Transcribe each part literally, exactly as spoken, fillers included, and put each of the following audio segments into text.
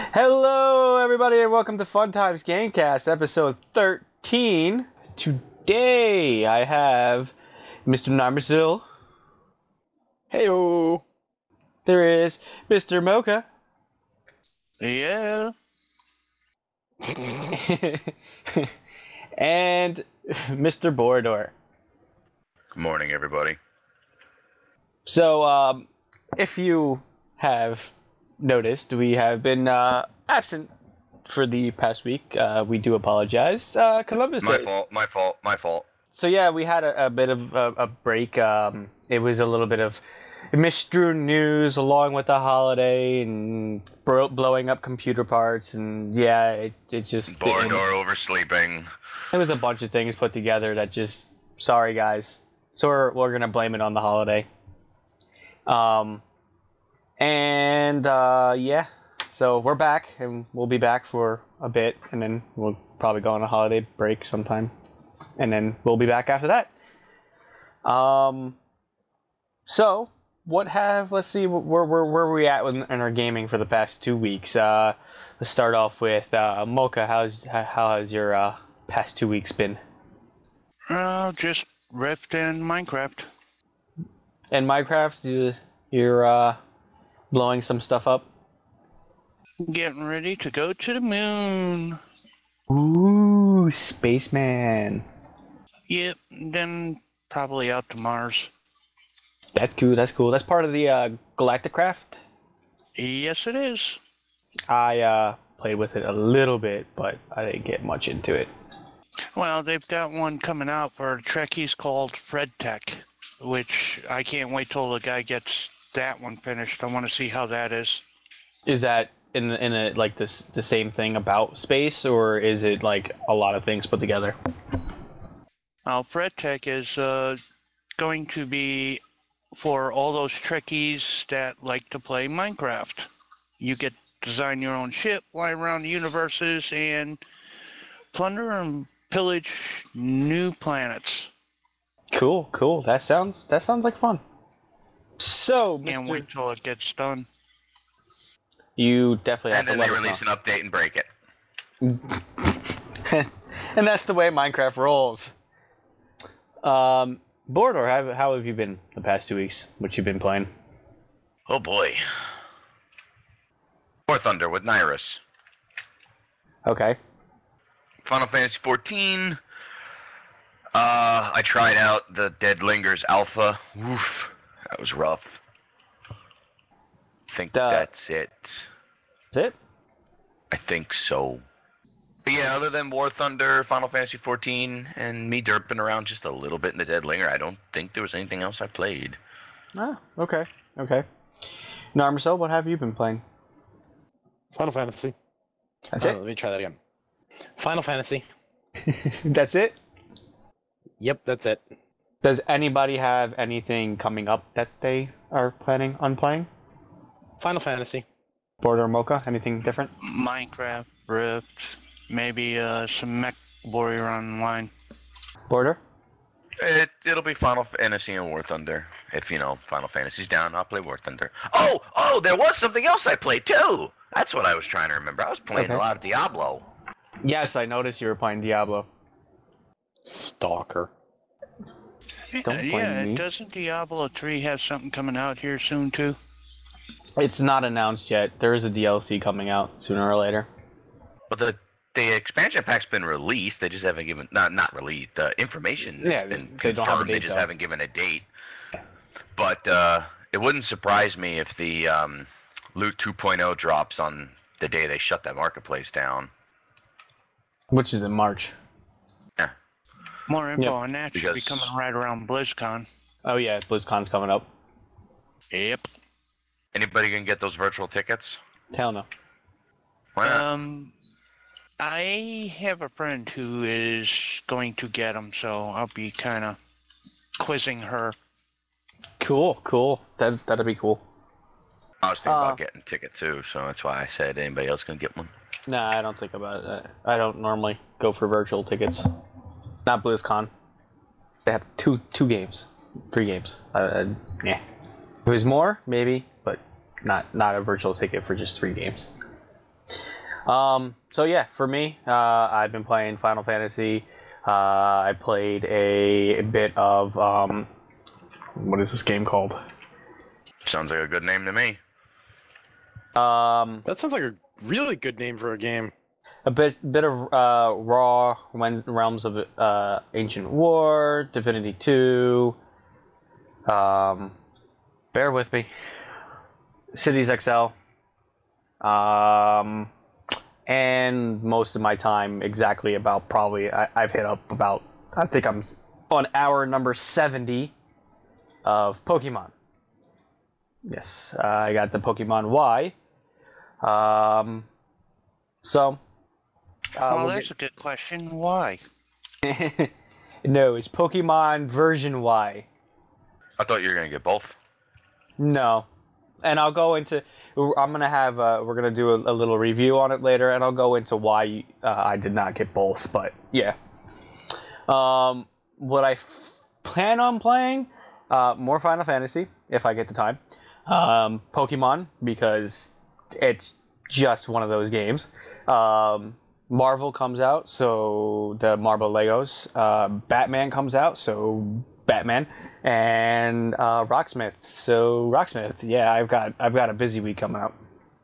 Hello, everybody, and welcome to Fun Times Gamecast, episode thirteen. Today, I have Mister Narmazil. Heyo. There is Mister Mocha. Yeah. And Mister Borador. Good morning, everybody. So, um, if you have noticed, we have been uh, absent for the past week. Uh, we do apologize. Uh, Columbus My Day. fault, my fault, my fault. So yeah, we had a, a bit of a, a break. Um, it was a little bit of misstrewn news along with the holiday and bro- blowing up computer parts, and yeah, it, it just didn't- Borador oversleeping. it was a bunch of things put together that just sorry guys. So we're we're gonna blame it on the holiday. Um, and uh, yeah, so we're back, and we'll be back for a bit, and then we'll probably go on a holiday break sometime, and then we'll be back after that. Um, so what have let's see where where where are we at in, in our gaming for the past two weeks? Uh, let's start off with uh, Mocha. How's how has your uh, past two weeks been? Uh, just Rift and Minecraft. In Minecraft, you, you're uh, blowing some stuff up. Getting ready to go to the moon. Ooh, spaceman. Yep, then probably out to Mars. That's cool. That's cool. That's part of the uh, Galacticraft. Yes, it is. I uh, played with it a little bit, but I didn't get much into it. Well, they've got one coming out for Trekkies called Fred Tech, which I can't wait till the guy gets that one finished. I want to see how that is. Is that in in a like this the same thing about space, or is it like a lot of things put together? Now, Fred Tech is uh, going to be for all those Trekkies that like to play Minecraft. You get to design your own ship, fly around the universes, and plunder and pillage new planets. Cool, cool. That sounds that sounds like fun. So, Can't Mister wait till it gets done. You definitely have And then to they let us release an update and break it. know. And that's the way Minecraft rolls. Um, Borador, how how have you been the past two weeks? What you been playing? Oh boy. War Thunder with Nyrus. Okay. Final Fantasy fourteen. Uh, I tried out the Dead Lingers Alpha. Oof, that was rough. I think Duh. that's it. That's it? I think so. But yeah, other than War Thunder, Final Fantasy fourteen, and me derping around just a little bit in the Dead Linger, I don't think there was anything else I played. Ah, okay. Okay. Narmacel, what have you been playing? Final Fantasy. That's Uh, it? Let me try that again. Final Fantasy. That's it? Yep, that's it. Does anybody have anything coming up that they are planning on playing? Final Fantasy. Border Mocha, anything different? Minecraft, Rift, maybe uh, some Mech Warrior Online. Border? It, it'll be Final Fantasy and War Thunder. If, you know, Final Fantasy's down, I'll play War Thunder. Oh, oh, there was something else I played, too! That's what I was trying to remember. I was playing Okay. a lot of Diablo. Yes, I noticed you were playing Diablo. Stalker. Don't blame yeah, me. doesn't Diablo three have something coming out here soon, too? It's not announced yet. There is a D L C coming out sooner or later. But the the expansion pack's been released. They just haven't given... Not not released. The information has Yeah, been they don't have a confirmed. They date, just though. haven't given a date. But uh, it wouldn't surprise me if the um, Loot two point oh drops on the day they shut that marketplace down. Which is in March. Yeah. More info Yep. on that should be Because- coming right around BlizzCon. Oh yeah, BlizzCon's coming up. Yep. Anybody can get those virtual tickets? Hell no. Why not? Um, I have a friend who is going to get them, so I'll be kind of quizzing her. Cool, cool. That that'd be cool. I was thinking uh, about getting a ticket too, so that's why I said anybody else can get one. Nah, I don't think about it. I don't normally go for virtual tickets. Not BlizzCon. They have two two games, three games. Uh, uh, yeah. If it was more, maybe, but not not a virtual ticket for just three games. Um, so yeah, for me, uh, I've been playing Final Fantasy. Uh, I played a bit of um, what is this game called? Sounds like a good name to me. Um, That sounds like a really good name for a game. a bit bit of uh, Raw Realms of uh, Ancient War, Divinity two. Um, bear with me. Cities X L. Um, and most of my time, exactly about probably I, I've hit up about I think I'm on hour number seventy of Pokemon. Yes, uh, I got the Pokemon Y. Um, so. Uh, oh, we'll that's a good question. Why? get... No, it's Pokemon version Y. I thought you were gonna get both. No, and I'll go into. I'm gonna have. Uh, we're gonna do a, a little review on it later, and I'll go into why uh, I did not get both. But yeah, um, what I f- plan on playing uh, more Final Fantasy if I get the time. Um, Pokemon because it's just one of those games. Um, Marvel comes out, so the Marvel Legos. Uh, Batman comes out, so Batman, and uh, Rocksmith. So Rocksmith, yeah, I've got I've got a busy week coming up.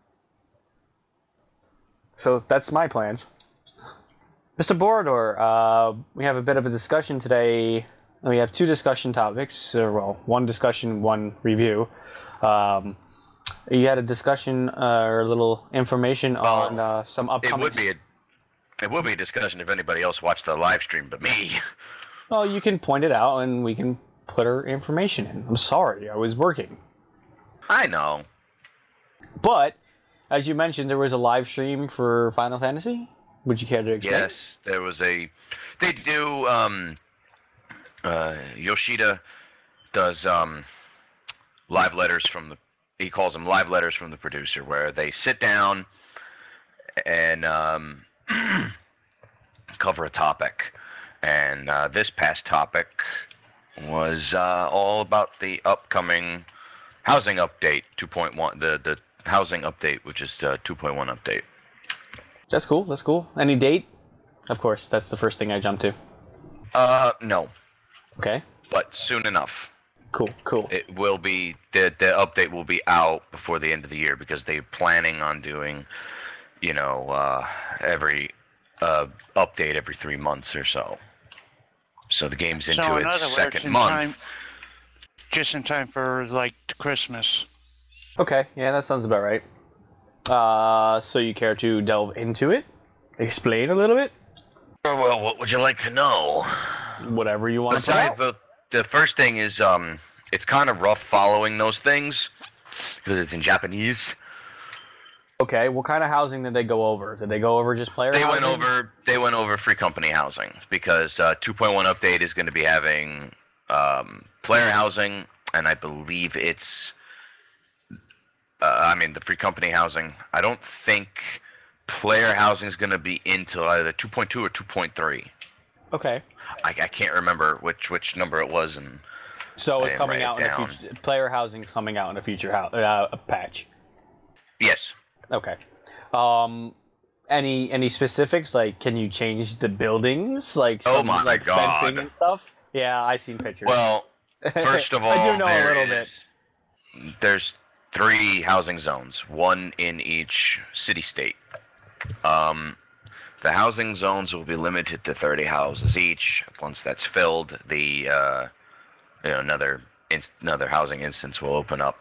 So that's my plans. Mister Borador, uh, we have a bit of a discussion today. We have two discussion topics. Or, well, one discussion, one review. Um, you had a discussion uh, or a little information on uh, some It upcoming. would be a it would be a discussion if anybody else watched the live stream, but me. Well, you can point it out, and we can put our information in. I'm sorry, I was working. I know. But, as you mentioned, there was a live stream for Final Fantasy. Would you care to explain? Yes, there was a. They do. Um, uh, Yoshida does um, live letters from the. He calls them live letters from the producer, where they sit down and um, cover a topic. And uh, this past topic was uh, all about the upcoming housing update two point one. The the housing update, which is uh, two point one update. That's cool, that's cool. Any date? Of course, that's the first thing I jump to. Uh, no, Okay, but soon enough. cool, cool. It will be the the update will be out before the end of the year because they're planning on doing, you know, uh, every uh, update every three months or so. So the game's into so in its other second words, in month. time, just in time for like Christmas. Okay, yeah, that sounds about right. Uh, so you care to delve into it? Explain a little bit? Oh, well, what would you like to know? Whatever you want to put Besides, out. the the first thing is um, it's kind of rough following those things because it's in Japanese. Okay, what kind of housing did they go over? Did they go over just player They housing? went over they went over free company housing because uh, two point one update is going to be having um, player housing, and I believe it's uh, I mean the free company housing. I don't think player housing is going to be until either two point two or two point three. Okay. I, I can't remember which which number it was, and So I it's didn't coming write out it in the down. future. Player housing is coming out in a future house, uh, a patch. yes. Okay. Um, any any specifics? Like, can you change the buildings? Like, Oh some, my like God. fencing and stuff? Yeah, I seen pictures. Well, first of all, I do know a there little bit. is- There's three housing zones, one in each city-state. Um, the housing zones will be limited to thirty houses each. Once that's filled, the uh, you know another inst- another housing instance will open up.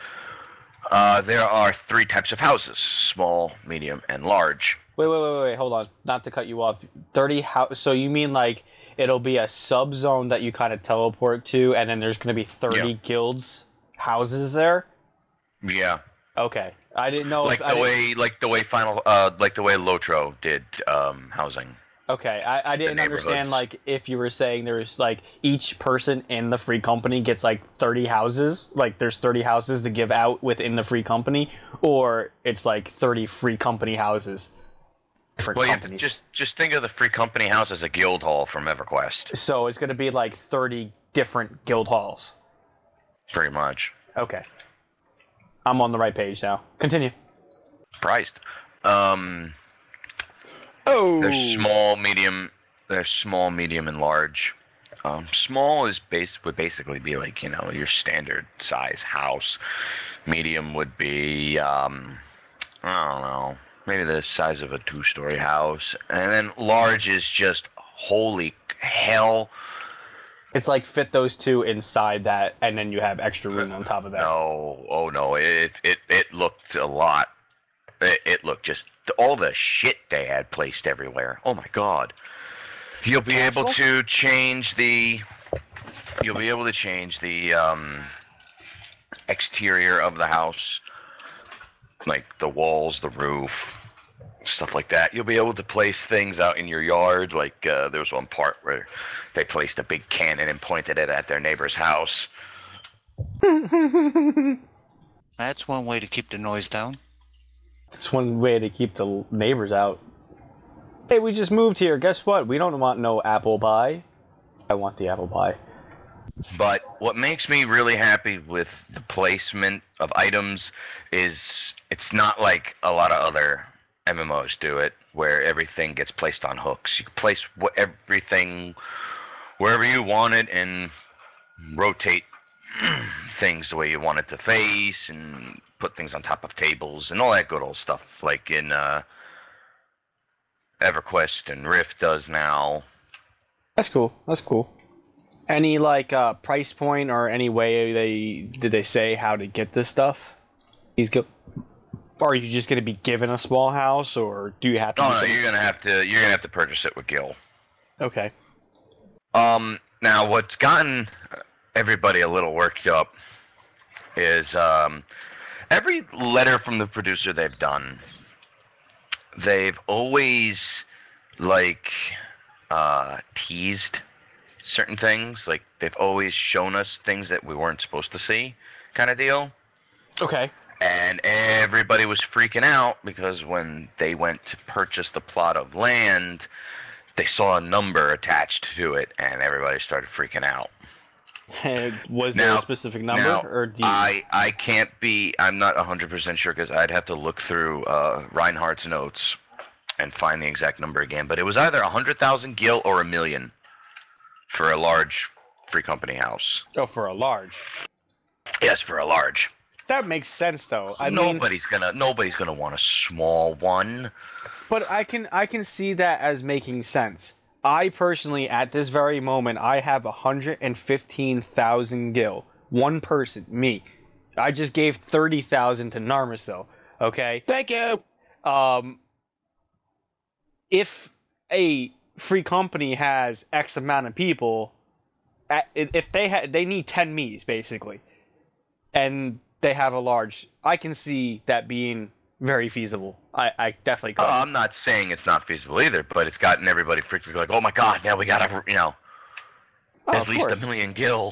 Uh, there are three types of houses: small, medium, and large. Wait, wait, wait, wait. Hold on. Not to cut you off. Thirty house. So you mean like it'll be a sub zone that you kind of teleport to, and then there's going to be thirty Yeah. guilds houses there? Yeah, Okay. I didn't know. like if, I the didn't- way like the way final uh, like the way Lotro did um, housing. Okay, I, I didn't understand neighborhoods. like if you were saying there's like each person in the free company gets like thirty houses, like there's thirty houses to give out within the free company, or it's like thirty free company houses. Different Well, you have to companies. just just think of the free company house as a guild hall from EverQuest, So it's going to be like thirty different guild halls. pretty much. Okay. I'm on the right page now. Continue. Priced. Um, Oh, There's small, medium. There's small, medium, and large. Um, small is base would basically be like you know your standard size house. Medium would be um, I don't know, maybe the size of a two-story house, and then large is just holy hell. It's like fit those two inside that, and then you have extra room on top of that. No, oh no, it it it looked a lot. It, it looked just all the shit they had placed everywhere. Oh my god. You'll be able to change the. You'll be able to change the um, exterior of the house, like the walls, the roof, stuff like that. You'll be able to place things out in your yard. Like uh, there was one part where they placed a big cannon and pointed it at their neighbor's house. That's one way to keep the noise down. It's one way to keep the neighbors out. Hey, we just moved here. Guess what? We don't want no apple pie. I want the apple pie. But what makes me really happy with the placement of items is it's not like a lot of other M M Os do it, where everything gets placed on hooks. You can place what, everything wherever you want it and rotate things the way you want it to face and put things on top of tables and all that good old stuff like in uh, EverQuest and Rift does now. That's cool. That's cool. Any like uh, price point or any way they did they say how to get this stuff? He's go. Are you just going to be given a small house, or do you have to? Oh do no, something? you're gonna have to. You're gonna have to purchase it with Gil. Okay. Um. Now, what's gotten everybody a little worked up is um, every letter from the producer they've done. They've always like uh, teased certain things. Like they've always shown us things that we weren't supposed to see, kind of deal. Okay. And everybody was freaking out because when they went to purchase the plot of land, they saw a number attached to it, and everybody started freaking out. Was there Now- a specific number, now, or do you... I, I can't be, I'm not one hundred percent sure because I'd have to look through uh, Reinhardt's notes and find the exact number again. But it was either one hundred thousand gil or a million for a large free company house. Oh, for a large. Yes, for a large. That makes sense, though. I mean, nobody's gonna nobody's gonna want a small one. but I can I can see that as making sense. I personally, at this very moment, I have one hundred fifteen thousand gil. One person, me. I just gave thirty thousand to Narmiso. Okay. thank you. Um, if a free company has X amount of people, at- if they ha- they need ten me's basically, and they have a large, I can see that being very feasible. I, I definitely could. Oh, I'm not saying it's not feasible either, but it's gotten everybody freaked like, oh my god, now we gotta, you know, Oh, at of least a course. million gil.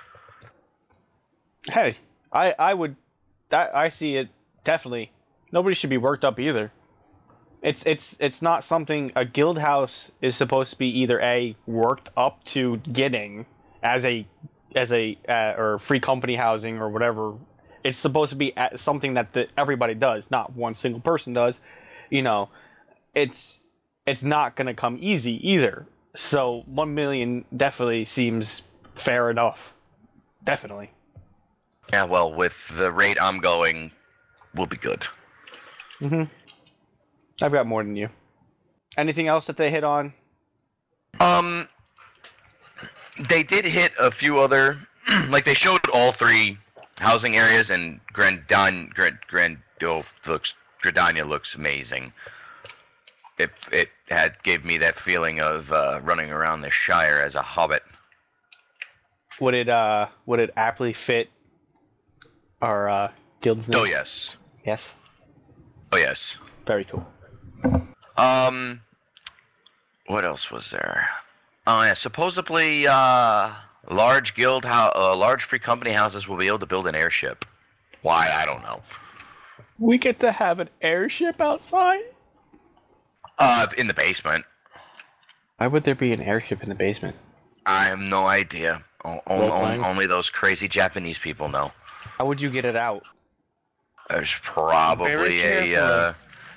Hey, I I would, that I see it definitely. Nobody should be worked up either. It's it's it's not something a guild house is supposed to be either a worked up to getting as a as a uh, or free company housing or whatever. It's supposed to be at something that the, everybody does, not one single person does. You know, it's it's not gonna come easy either. So one million definitely seems fair enough. Definitely. Yeah, well, with the rate I'm going, we'll be good. Mm-hmm. I've got more than you. Anything else that they hit on? Um, they did hit a few other, like they showed all three housing areas, and Grandan, Grand, Grand, oh, looks, Gradania looks amazing. It it had gave me that feeling of uh, running around the Shire as a hobbit. Would it uh would it aptly fit our uh guild's name? Oh yes, Yes. oh yes. Very cool. Um, what else was there? Oh yeah, supposedly, uh, large guild, ho- uh, large free company houses will be able to build an airship. Why, I don't know. We get to have an airship outside? Uh, in the basement. Why would there be an airship in the basement? I have no idea. O- o- Role-playing? o- only those crazy Japanese people know. How would you get it out? There's probably Very a, carefully. uh,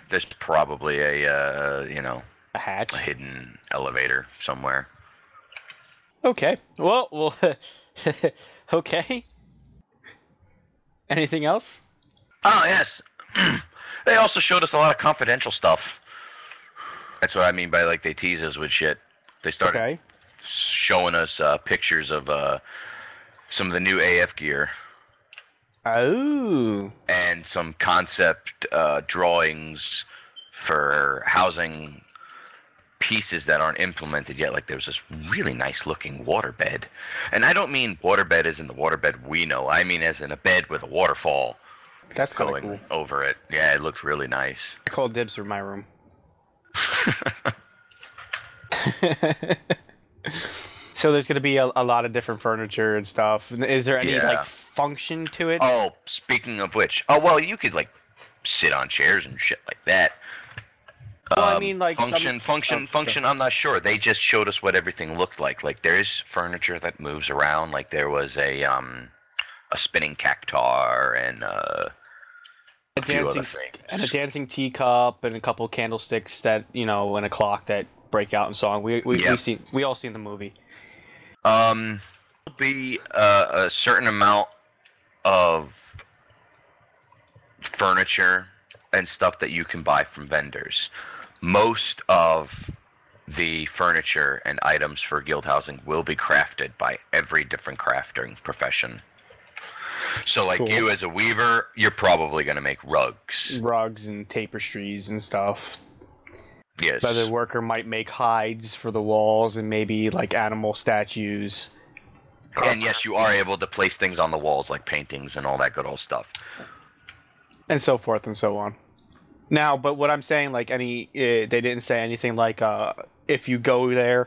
there's probably a uh, you know A hatch. a hidden elevator somewhere. Okay. Well, well. Okay. Anything else? Oh yes, they also showed us a lot of confidential stuff. That's what I mean by like they tease us with shit. They started Okay. showing us uh, pictures of uh, some of the new A F gear Oh. and some concept uh, drawings for housing pieces that aren't implemented yet. Like there's this really nice looking waterbed, and I don't mean waterbed as in the waterbed we know. I mean as in a bed with a waterfall That's kind of going cool. over it. Yeah, it looks really nice. I call dibs for my room. So there's going to be a, a lot of different furniture and stuff. Is there any Yeah. like function to it? Oh, speaking of which, oh well, you could like sit on chairs and shit like that. Well, I Um, mean, like, some- function, function, oh, okay. function. I'm not sure. They just showed us what everything looked like. Like there's furniture that moves around. Like there was a um a spinning cactar and uh, a a few other dancing things. and a dancing teacup and a couple candlesticks that you know and a clock that break out in song. We we Yep. we seen we all seen the movie. Um, there'll be uh, a certain amount of furniture and stuff that you can buy from vendors. Most of the furniture and items for guild housing will be crafted by every different crafting profession. So, like Cool. you as a weaver, you're probably going to make rugs. Rugs and tapestries and stuff. Yes. The other worker might make hides for the walls and maybe like animal statues. And yes, you are able to place things on the walls like paintings and all that good old stuff. And so forth and so on. Now, but what I'm saying, like any, uh, they didn't say anything like uh, if you go there,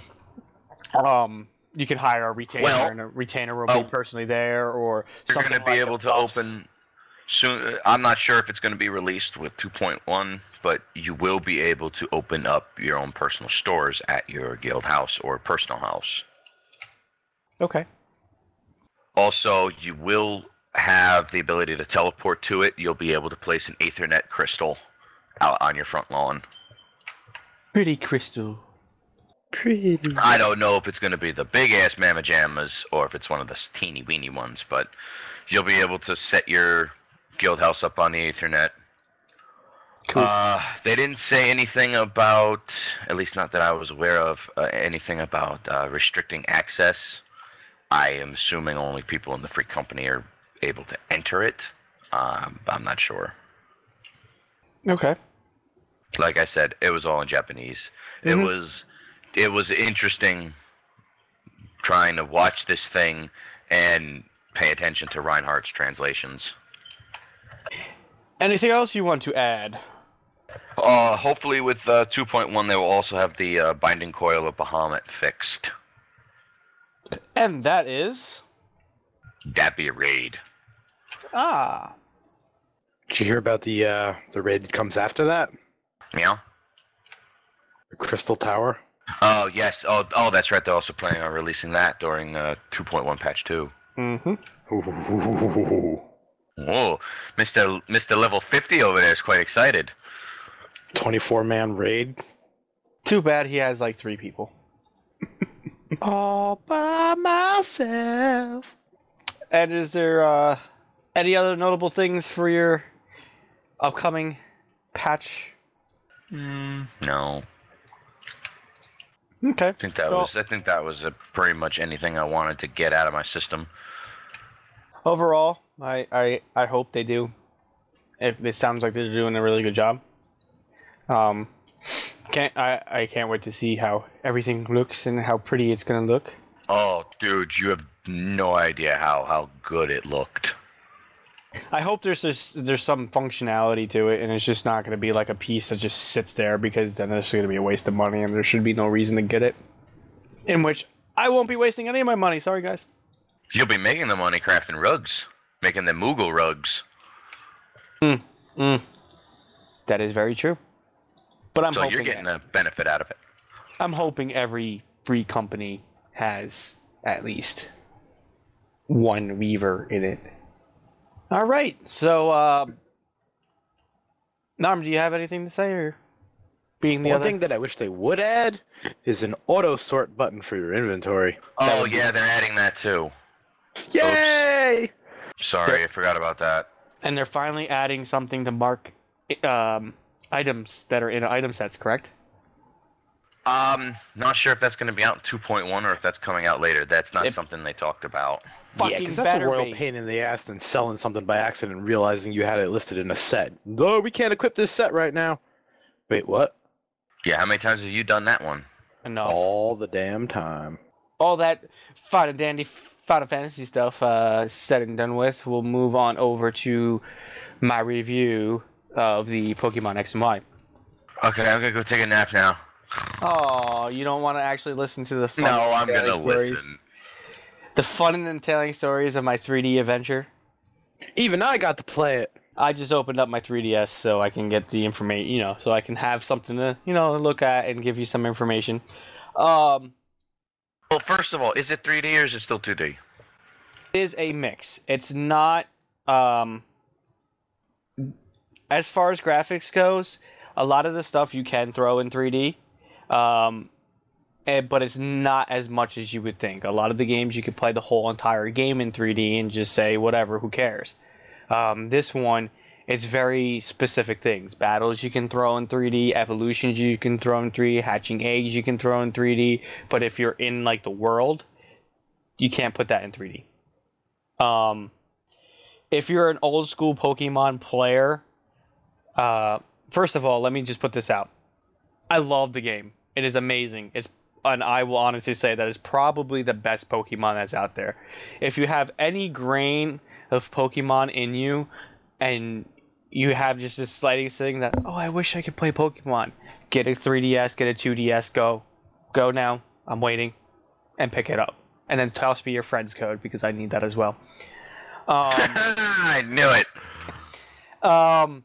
um, you can hire a retainer Well, and a retainer will oh, be personally there, or You're something going to be like able the to buffs. open soon. I'm not sure if it's going to be released with two point one, but you will be able to open up your own personal stores at your guild house or personal house. Okay. Also, you will have the ability to teleport to it. You'll be able to place an Aethernet crystal out on your front lawn. Pretty crystal. Pretty. I don't know if it's going to be the big ass mamma jammas or if it's one of the teeny weeny ones, but you'll be able to set your guild house up on the Aethernet. Cool. Uh, they didn't say anything about, at least not that I was aware of, uh, anything about uh, restricting access. I am assuming only people in the free company are able to enter it. Um, I'm not sure. Okay. Like I said, it was all in Japanese. Mhm. It was, it was interesting trying to watch this thing and pay attention to Reinhardt's translations. Anything else you want to add? Uh, hopefully with uh, two point one they will also have the uh, binding coil of Bahamut fixed. And that is That'd be a raid. ah. Did you hear about the uh, the raid that comes after that? Yeah? The Crystal Tower. Oh, yes. Oh, oh, that's right. They're also planning on releasing that during uh, two point one patch two. Mm-hmm. Ooh. Whoa. Mister Mister Level fifty over there is quite excited. twenty-four man raid. Too bad he has like three people. All by myself. And is there uh, any other notable things for your upcoming patch? Mm, no. Okay. I think that So- was I think that was uh, pretty much anything I wanted to get out of my system. Overall, I, I, I hope they do. It, it sounds like they're doing a really good job. Um, can't I, I can't wait to see how everything looks and how pretty it's gonna look. Oh, dude, you have no idea how, how good it looked. I hope there's just, there's some functionality to it, and it's just not gonna be like a piece that just sits there because then it's gonna be a waste of money, and there should be no reason to get it. In which I won't be wasting any of my money. Sorry, guys. You'll be making the money crafting rugs, making the Moogle rugs. Mm, mm. That is very true. But I'm so hoping you're getting a benefit out of it. I'm hoping every free company has at least one weaver in it. All right, so uh, Norm, do you have anything to say, or being the One other? thing that I wish they would add is an auto sort button for your inventory. That Oh would be- yeah, they're adding that too. Yay! Sorry, I forgot about that. And they're finally adding something to mark um, items that are in item sets, correct? Um, not sure if that's going to be out in two point one or if that's coming out later. That's not It- something they talked about. Yeah, Fucking because that's a better royal be. pain in the ass than selling something by accident and realizing you had it listed in a set. No, we can't equip this set right now. Wait, what? Yeah, how many times have you done that one? Enough. All the damn time. All that fine and dandy Final Fantasy stuff uh, said and done with, we'll move on over to my review of the Pokemon X and Y. Okay, I'm gonna go take a nap now. Oh, you don't want to actually listen to the fun No, and I'm gonna entailing stories? listen. The fun and entailing stories of my three D adventure. Even I got to play it. I just opened up my three D S so I can get the information, you know, so I can have something to, you know, look at and give you some information. Um, Well, first of all, is it three D or is it still two D? it is a mix. It's not, um, as far as graphics goes, a lot of the stuff you can throw in three D, um, and, but it's not as much as you would think. A lot of the games you could play the whole entire game in three D and just say whatever, who cares. Um, this one, it's very specific things. Battles you can throw in three D, evolutions you can throw in three D, hatching eggs you can throw in three D. But if you're in like the world, you can't put that in three D. Um, if you're an old school Pokemon player, uh, first of all, let me just put this out. I love the game. It is amazing. It's and I will honestly say that it's probably the best Pokemon that's out there. If you have any grain of Pokemon in you, and you have just this slightest thing that, oh, I wish I could play Pokemon, get a three D S, get a two D S, go. Go now. I'm waiting. And pick it up. And then toss me your friend's code, because I need that as well. Um, I knew it. um,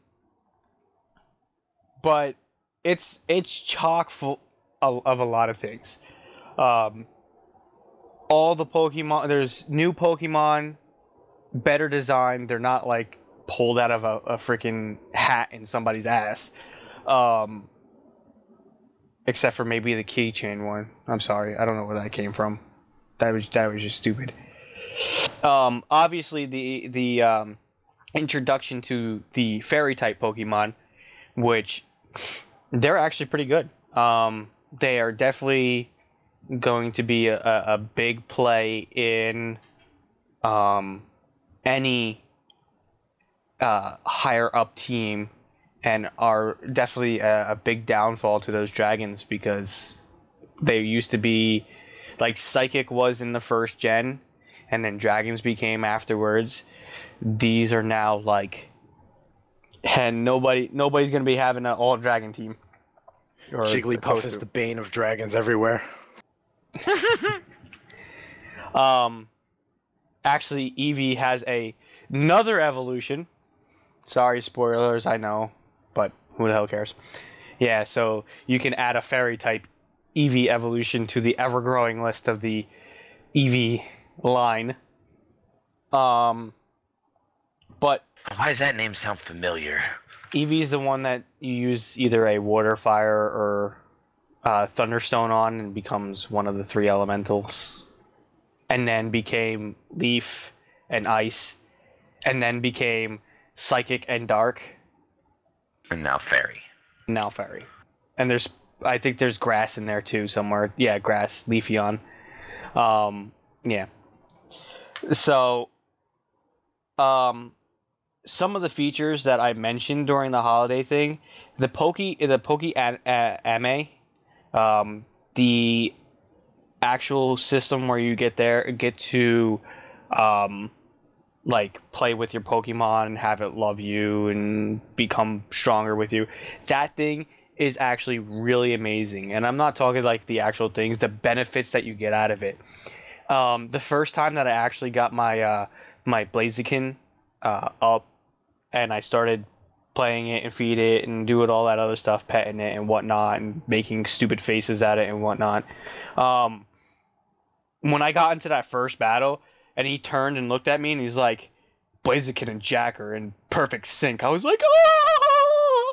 but it's it's chock full of, of a lot of things. Um, all the Pokemon, there's new Pokemon, better design. They're not like pulled out of a, a freaking hat in somebody's ass. Um, except for maybe the keychain one. I'm sorry, I don't know where that came from. That was that was just stupid. Um, obviously the the um, introduction to the fairy type Pokemon, which they're actually pretty good. Um, they are definitely going to be a, a big play in um, any uh, higher up team, and are definitely a, a big downfall to those dragons, because they used to be like Psychic was in the first gen, and then dragons became afterwards. These are now like, and nobody nobody's gonna be having an all dragon team. Or Jigglypuff close is to. the bane of dragons everywhere. Um, actually, Eevee has a another evolution. Sorry, spoilers, I know, but who the hell cares? Yeah, so you can add a fairy type Eevee evolution to the ever-growing list of the Eevee line. Um, but Why does that name sound familiar? Eevee is the one that you use either a water, fire, or uh, thunderstone on, and becomes one of the three elementals. And then became leaf and ice, and then became psychic and dark. And now fairy. Now fairy. And there's, I think there's grass in there too somewhere. Yeah, grass, Leafeon. Um, yeah. So, um, some of the features that I mentioned during the holiday thing, the Poke, the Poke a- a- Ame, um, the actual system where you get there, get to, um, like play with your Pokemon and have it love you and become stronger with you. That thing is actually really amazing, and I'm not talking like the actual things, the benefits that you get out of it. Um, the first time that I actually got my uh, my Blaziken uh, up, and I started playing it and feed it and doing all that other stuff, petting it and whatnot, and making stupid faces at it and whatnot. Um, when I got into that first battle, and he turned and looked at me, and he's like, Blaziken and Jack are in perfect sync. I was like, oh!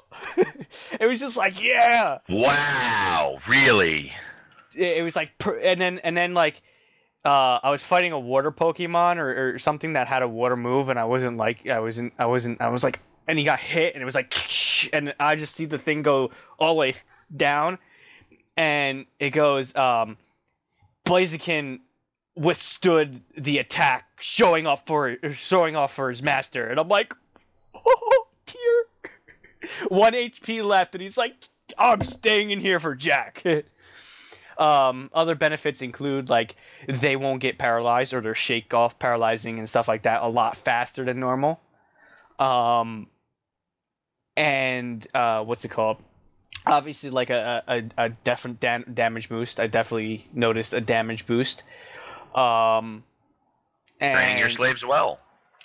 It was just like, yeah. Wow, really? It, it was like, per- and then and then like, uh, I was fighting a water Pokemon or, or something that had a water move, and I wasn't like, I wasn't, I wasn't, I was like, and he got hit, and it was like, and I just see the thing go all the way down, and it goes, um, Blaziken withstood the attack, showing off for showing off for his master, and I'm like, oh dear. One H P left, and he's like, I'm staying in here for Jack. Um, other benefits include, like, they won't get paralyzed or their shake off paralyzing and stuff like that a lot faster than normal. Um, and uh, what's it called? Obviously, like a a, a definite dam- damage boost. I definitely noticed a damage boost. Um, and Training your slaves well.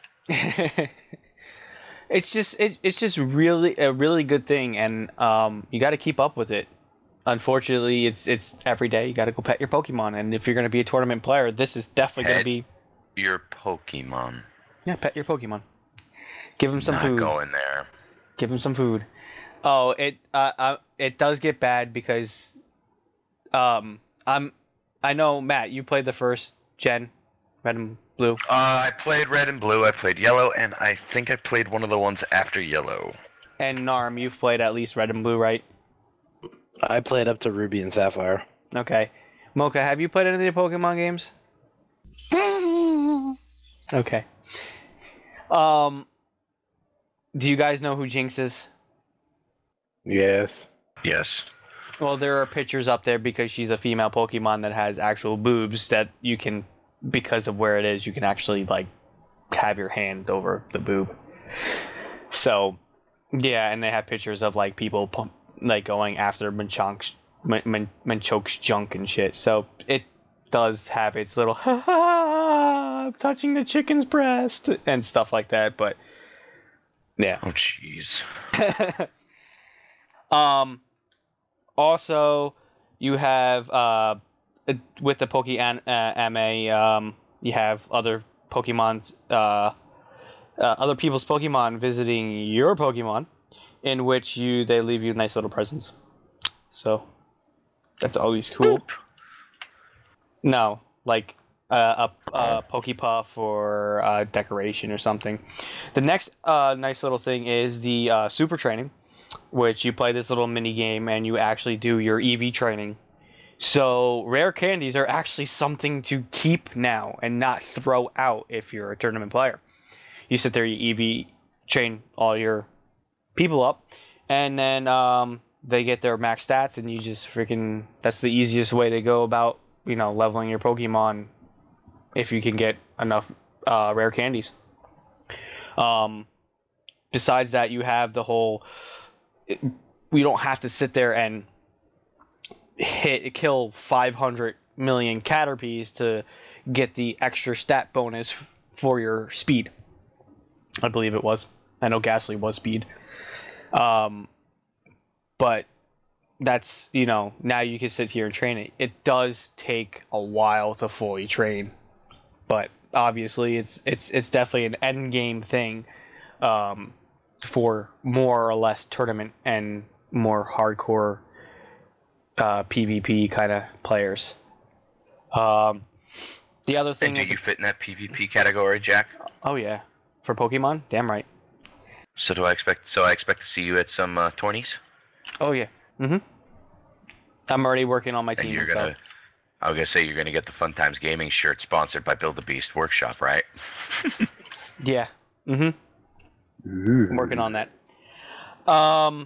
it's just it, it's just really a really good thing, and um, you got to keep up with it. Unfortunately, it's it's every day. You got to go pet your Pokemon, and if you're going to be a tournament player, this is definitely going to be your Pokemon. Yeah, pet your Pokemon. Give them some Not food. Go in there. Give them some food. Oh, it uh, uh it does get bad because, um, I'm I know Matt, you played the first gen, Red and Blue. Uh, I played Red and Blue. I played Yellow, and I think I played one of the ones after Yellow. And Narm, you've played at least Red and Blue, right? I played up to Ruby and Sapphire. Okay. Mocha, have you played any of the Pokemon games? Okay. Um, do you guys know who Jinx is? Yes. Yes. Well, there are pictures up there because she's a female Pokemon that has actual boobs that you can, because of where it is, you can actually, like, have your hand over the boob. So, yeah, and they have pictures of, like, people pump, like going after Manchonk's, Man- Manchoke's junk and shit. So it does have its little ha ha, I'm touching the chicken's breast and stuff like that. But yeah. Oh jeez. um. Also, you have uh with the Poke uh, M A um you have other Pokemon's uh, uh other people's Pokemon visiting your Pokemon, in which you they leave you nice little presents. So that's always cool. Boop. No, like uh, a, a Pokepuff or a decoration or something. The next uh, nice little thing is the uh, Super Training, which you play this little mini game and you actually do your E V training. So rare candies are actually something to keep now and not throw out if you're a tournament player. You sit there, you E V train all your people up, and then um, they get their max stats, and you just freaking, that's the easiest way to go about, you know, leveling your Pokemon if you can get enough uh, rare candies. Um, besides that, you have the whole, we don't have to sit there and hit kill five hundred million Caterpies to get the extra stat bonus for your speed. I believe it was. I know Ghastly was speed. Um, but that's, you know, now you can sit here and train it. It does take a while to fully train, but obviously it's it's it's definitely an end game thing um, for more or less tournament and more hardcore uh, PvP kind of players. Um, the other thing And do is, you fit in that PvP category, Jack? oh yeah, for Pokemon, damn right. So do I expect? So I expect to see you at some uh, tourneys. Oh yeah. Mm-hmm. I'm already working on my And team you're and gonna. stuff. I was gonna say you're gonna get the Fun Times Gaming shirt sponsored by Build the Beast Workshop, right? Yeah. Mm-hmm. I'm working on that. Um,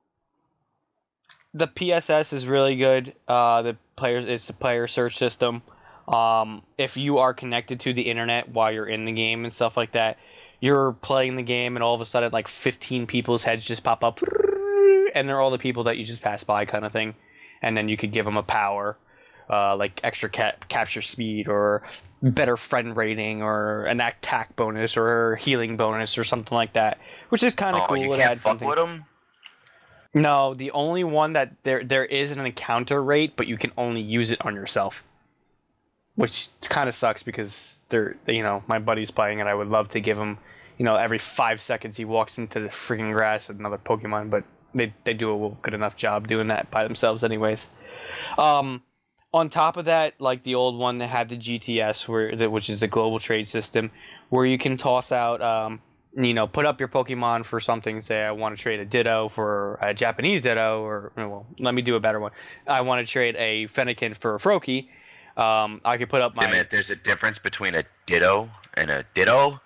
the P S S is really good. Uh, the players, it's a player search system. Um, if you are connected to the internet while you're in the game and stuff like that, you're playing the game and all of a sudden like fifteen people's heads just pop up, and they're all the people that you just passed by, kind of thing. And then you could give them a power, uh, like extra cap- capture speed or better friend rating or an attack bonus or healing bonus or something like that, which is kind of Oh, cool. you It can't adds fuck something. with them. No, the only one that there there is an encounter rate, but you can only use it on yourself, which kind of sucks because they're you know my buddy's playing and I would love to give him, you know, every five seconds he walks into the freaking grass another Pokemon, but they they do a good enough job doing that by themselves, anyways. Um, on top of that, like the old one that had the G T S, where which is the global trade system, where you can toss out, um, you know, put up your Pokemon for something. Say, I want to trade a Ditto for a Japanese Ditto, or well, let me do a better one. I want to trade a Fennekin for a Froakie. Um, I could put up my. Wait a minute, there's a difference between a Ditto and a Ditto.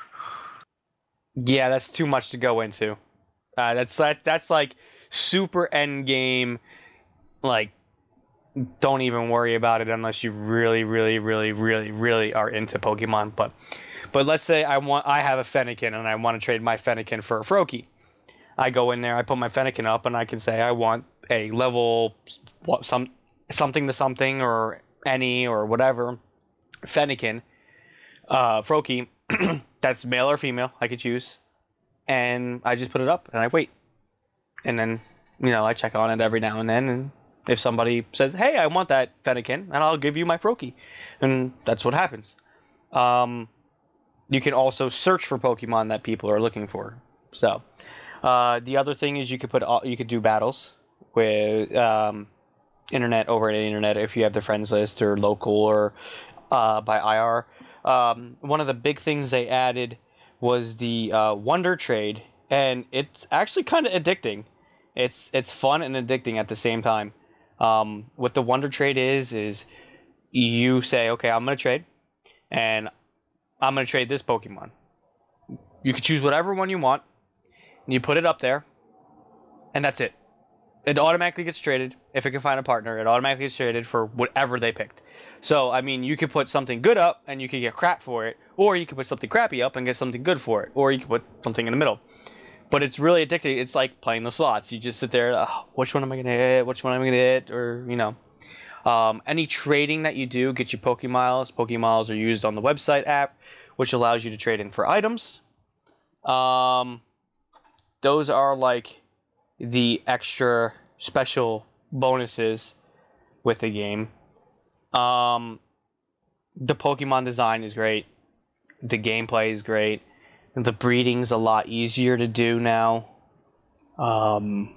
Yeah, that's too much to go into. Uh, that's that, that's like super end game. Like, don't even worry about it unless you really, really, really, really, really are into Pokemon. But, but let's say I want I have a Fennekin and I want to trade my Fennekin for a Froakie. I go in there, I put my Fennekin up, and I can say I want a level what some something to something or any or whatever Fennekin, uh, Froakie. That's male or female. I could choose, and I just put it up and I wait, and then you know I check on it every now and then, and if somebody says, "Hey, I want that Fennekin," and I'll give you my Froakie, and that's what happens. Um, you can also search for Pokemon that people are looking for. So, uh, the other thing is you could put you could do battles with um, internet over the internet if you have the friends list or local or uh, by I R. Um, one of the big things they added was the uh, Wonder Trade, and it's actually kind of addicting. It's it's fun and addicting at the same time. Um, what the Wonder Trade is is you say, okay, I'm gonna trade, and I'm gonna trade this Pokemon. You can choose whatever one you want, and you put it up there, and that's it. It automatically gets traded. If it can find a partner, it automatically gets traded for whatever they picked. So, I mean, you could put something good up and you could get crap for it, or you could put something crappy up and get something good for it, or you could put something in the middle. But it's really addicting. It's like playing the slots. You just sit there, oh, which one am I going to hit? Which one am I going to hit? Or, you know. Um, any trading that you do gets you Pokemiles. Pokemiles are used on the website app, which allows you to trade in for items. Um, those are like the extra special bonuses with the game. Um, the Pokemon design is great. The gameplay is great. The breeding's a lot easier to do now. Um,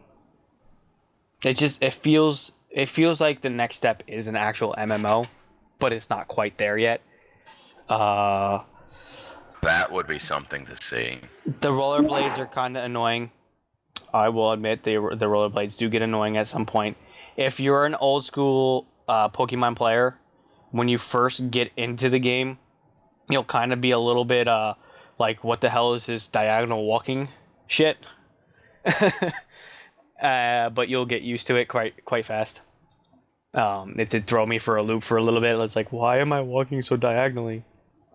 it just it feels it feels like the next step is an actual M M O, but it's not quite there yet. Uh, that would be something to see. The rollerblades are kind of annoying. I will admit the the rollerblades do get annoying at some point. If you're an old school uh, Pokemon player, when you first get into the game, you'll kind of be a little bit uh, like, what the hell is this diagonal walking shit? uh, but you'll get used to it quite quite fast. Um, it did throw me for a loop for a little bit. It's like, why am I walking so diagonally?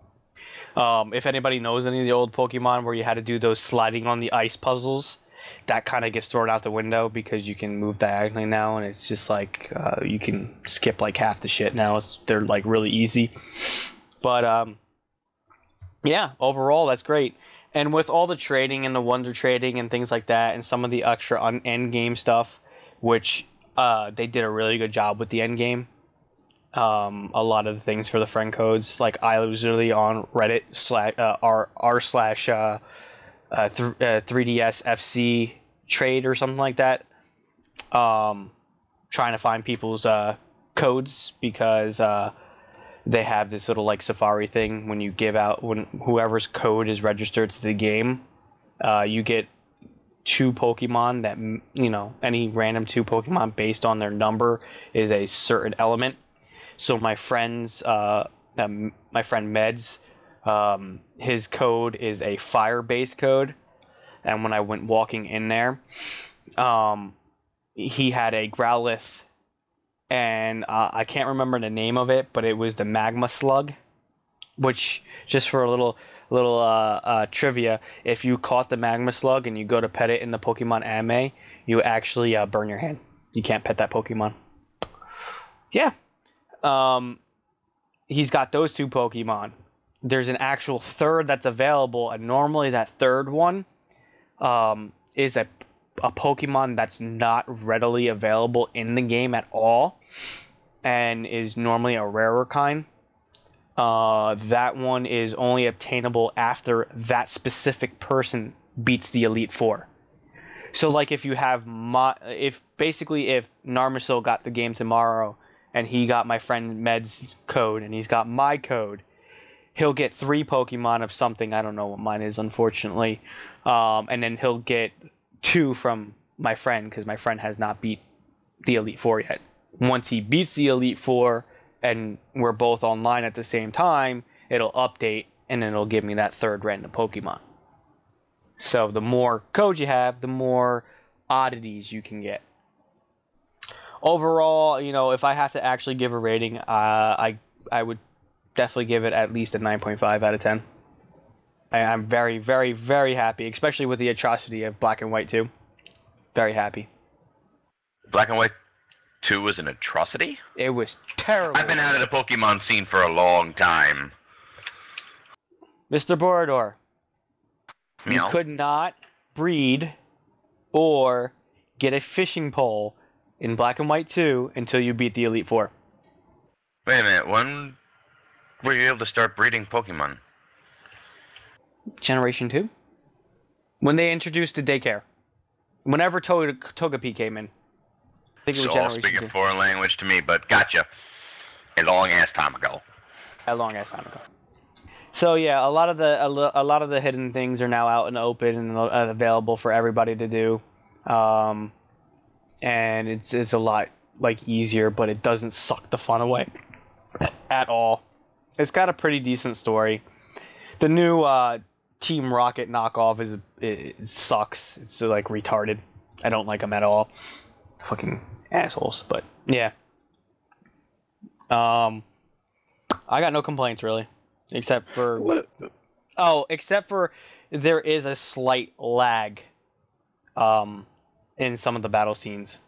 Um, if anybody knows any of the old Pokemon where you had to do those sliding on the ice puzzles, that kind of gets thrown out the window because you can move diagonally now, and it's just like uh, you can skip like half the shit now. It's, they're like really easy. But um, yeah, overall that's great. And with all the trading and the Wonder Trading and things like that, and some of the extra on end game stuff, which uh, they did a really good job with the end game. Um, a lot of the things for the friend codes, like I was literally on Reddit slash uh, r r slash uh, uh, th- uh, three D S F C trade or something like that. Um, trying to find people's uh, codes because uh, they have this little like Safari thing when you give out when whoever's code is registered to the game, uh, you get two Pokemon that, you know, any random two Pokemon based on their number is a certain element. So my friend's, uh, um, my friend Meds, um, his code is a fire-based code, and when I went walking in there, um, he had a Growlithe, and uh, I can't remember the name of it, but it was the Magma Slug, which, just for a little little uh, uh, trivia, if you caught the Magma Slug and you go to pet it in the Pokemon anime, you actually uh, burn your hand. You can't pet that Pokemon. Yeah. Um, he's got those two Pokemon. There's an actual third that's available, and normally that third one um, is a, a Pokemon that's not readily available in the game at all, and is normally a rarer kind. Uh, that one is only obtainable after that specific person beats the Elite Four. So like if you have my, if basically if Narmisil got the game tomorrow and he got my friend Med's code and he's got my code, he'll get three Pokemon of something. I don't know what mine is, unfortunately. Um, and then he'll get two from my friend because my friend has not beat the Elite Four yet. Once he beats the Elite Four and we're both online at the same time, it'll update and then it'll give me that third random Pokemon. So the more codes you have, the more oddities you can get. Overall, you know, if I have to actually give a rating, uh, I I would definitely give it at least a nine point five out of ten. I, I'm very, very, very happy, especially with the atrocity of Black and White two. Very happy. Black and White two was an atrocity? It was terrible. I've been out of the Pokemon scene for a long time. Mister Borodor, you Meow. could not breed or get a fishing pole in Black and White two until you beat the Elite Four. Wait a minute, when were you able to start breeding Pokemon? Generation two? When they introduced the daycare. Whenever to- Togepi came in. I think it was So all Generation speaking two. foreign language to me, but gotcha. A long ass time ago. A long ass time ago. So yeah, a lot of the a, lo- a lot of the hidden things are now out and open and uh, available for everybody to do, um, and it's it's a lot like easier, but it doesn't suck the fun away at all. It's got a pretty decent story. The new uh, Team Rocket knockoff is it, it sucks. It's like retarded. I don't like them at all. Fucking assholes. But yeah. Um, I got no complaints really. Except for What? oh, except for there is a slight lag, um, in some of the battle scenes.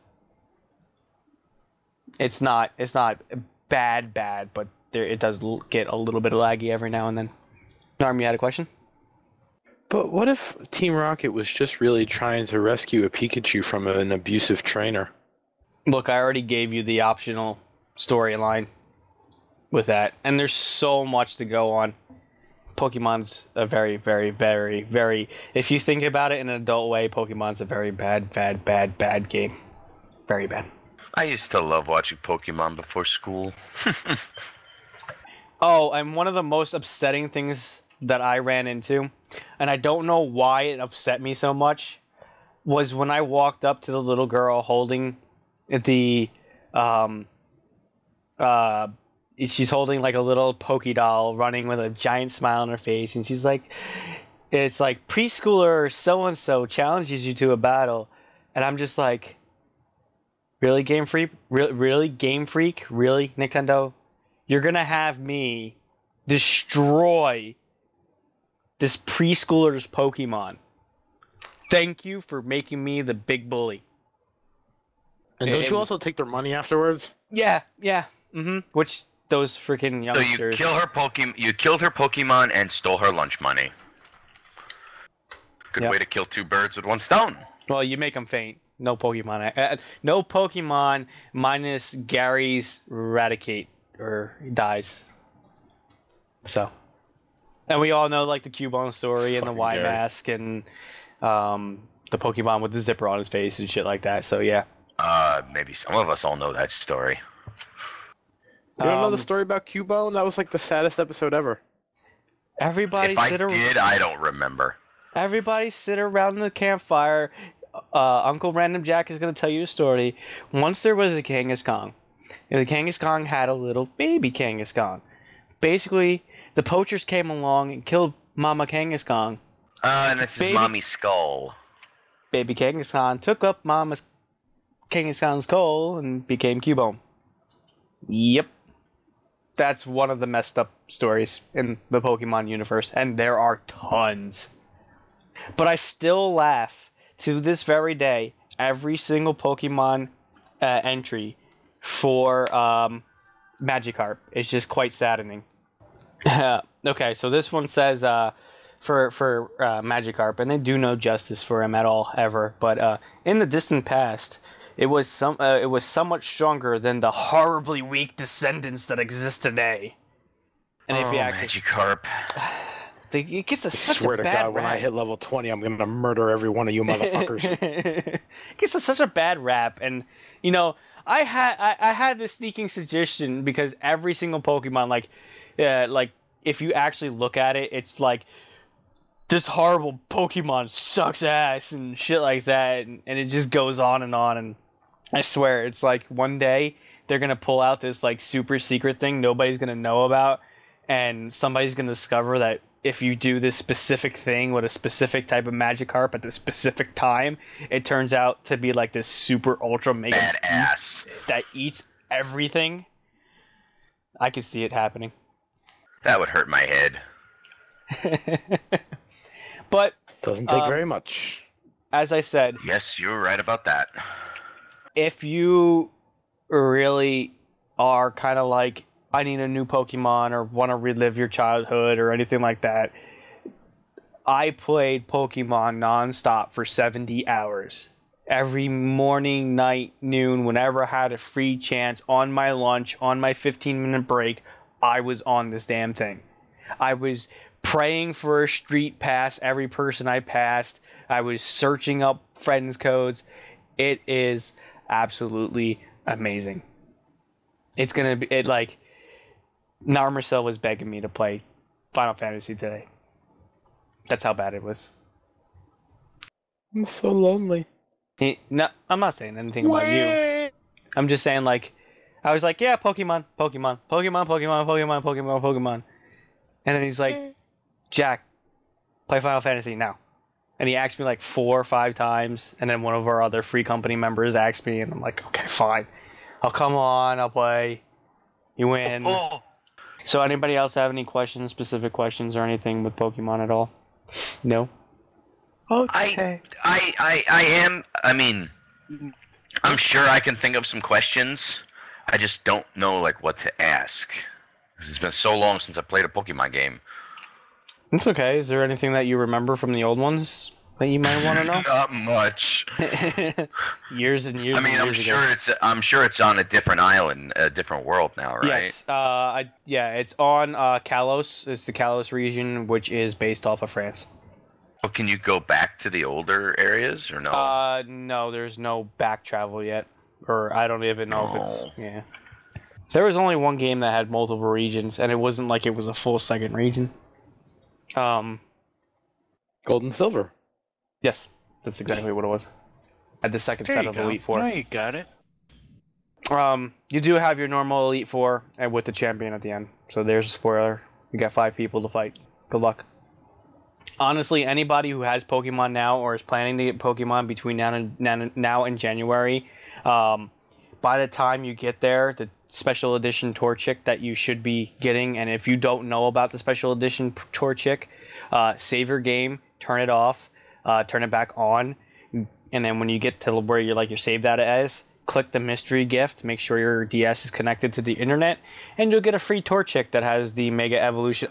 It's not it's not bad bad, but there it does l- get a little bit laggy every now and then. Norm, you had a question? But what if Team Rocket was just really trying to rescue a Pikachu from an abusive trainer? Look, I already gave you the optional storyline with that, and there's so much to go on. Pokemon's a very, very, very, very... If you think about it in an adult way, Pokemon's a very bad, bad, bad, bad game. Very bad. I used to love watching Pokemon before school. Oh, and one of the most upsetting things that I ran into, and I don't know why it upset me so much, was when I walked up to the little girl holding the... Um, uh, she's holding like a little Poké doll running with a giant smile on her face, and she's like, it's like preschooler so-and-so challenges you to a battle, and I'm just like, really, Game Freak? Re- really, Game Freak? Really, Nintendo? You're gonna have me destroy this preschooler's Pokemon. Thank you for making me the big bully. And It- don't it you was- also take their money afterwards? Yeah, yeah, mm-hmm. Which those freaking So youngsters... you kill her Pokemon. You killed her Pokemon and stole her lunch money. Good Yep. way to kill two birds with one stone. Well, you make them faint. No Pokemon. Uh, no Pokemon minus Gary's Eradicate or he dies. So, and we all know like the Cubone story and the Fucking Y Gary. mask and um, the Pokemon with the zipper on his face and shit like that. So yeah. Uh, maybe some of us all know that story. You don't know Um, the story about Cubone? That was like the saddest episode ever. Everybody If I sit around. did, I don't remember. Everybody sit around the campfire. Uh, Uncle Random Jack is going to tell you a story. Once there was a Kangaskhan, and the Kangaskhan had a little baby Kangaskhan. Basically, the poachers came along and killed Mama Kangaskhan. Uh, and it's his Baby- mommy's skull. Baby Kangaskhan took up Mama's Kangaskhan's skull and became Cubone. Yep. That's one of the messed up stories in the Pokemon universe, and there are tons. But I still laugh to this very day every single Pokemon uh, entry for um, Magikarp. It's just quite saddening. Okay, so this one says uh, for for uh, Magikarp, and they do no justice for him at all ever. But uh, in the distant past, it was some uh, it was somewhat stronger than the horribly weak descendants that exist today. And if oh, you actually Magikarp. They, it gets a, I such swear a to bad God, rap. when I hit level twenty, I'm gonna murder every one of you motherfuckers. It gets a, such a bad rap, and you know, I had I, I had this sneaking suggestion because every single Pokemon, like, uh, like if you actually look at it, it's like this horrible Pokemon sucks ass and shit like that, and, and it just goes on and on. And I swear, it's like one day they're gonna pull out this like super secret thing nobody's gonna know about, and somebody's gonna discover that if you do this specific thing with a specific type of Magikarp at this specific time, it turns out to be like this super ultra mega Badass. that eats everything. I can see it happening. That would hurt my head. But Doesn't take Um, very much. as I said, Yes, you're right about that. if you really are kind of like, I need a new Pokemon or want to relive your childhood or anything like that, I played Pokemon nonstop for seventy hours. Every morning, night, noon, whenever I had a free chance, on my lunch, on my fifteen minute break, I was on this damn thing. I was praying for a street pass every person I passed. I was searching up friends codes. It is absolutely amazing. It's gonna be it like Narmercel was begging me to play Final Fantasy today. That's how bad it was. I'm so lonely. He, no, I'm not saying anything about you. I'm just saying, like, I was like, yeah, Pokemon, Pokemon, Pokemon, Pokemon, Pokemon, Pokemon, Pokemon. And then he's like, Jack, play Final Fantasy now. And he asked me like four or five times. And then one of our other free company members asked me, and I'm like, okay, fine. I'll come on, I'll play. You win. Oh, So anybody else have any questions, specific questions or anything with Pokemon at all? No? Okay. I, I, I am. I mean, I'm sure I can think of some questions. I just don't know like what to ask. 'Cause it's been so long since I played a Pokemon game. It's okay. Is there anything that you remember from the old ones that you might want to know? Not much. years and years I mean, and I'm years sure ago. it's. I'm sure it's on a different island, a different world now, right? Yes. Uh, I, yeah, it's on uh, Kalos. It's the Kalos region, which is based off of France. But can you go back to the older areas or no? Uh, no, there's no back travel yet. Or I don't even know if it's... No. Yeah. There was only one game that had multiple regions, and it wasn't like it was a full second region. Um, Gold and silver. yes, that's exactly what it was. At the second there set you of go. Elite Four. Now you got it. Um, you do have your normal Elite Four, and with the champion at the end. So there's a spoiler. You got five people to fight. Good luck. Honestly, anybody who has Pokemon now or is planning to get Pokemon between now and now, now and January, um, by the time you get there, the special edition Torchic that you should be getting, and if you don't know about the special edition Torchic, uh, save your game, turn it off, uh, turn it back on, and then when you get to where you're like your save data as, click the mystery gift, make sure your D S is connected to the internet, and you'll get a free Torchic that has the Mega Evolution.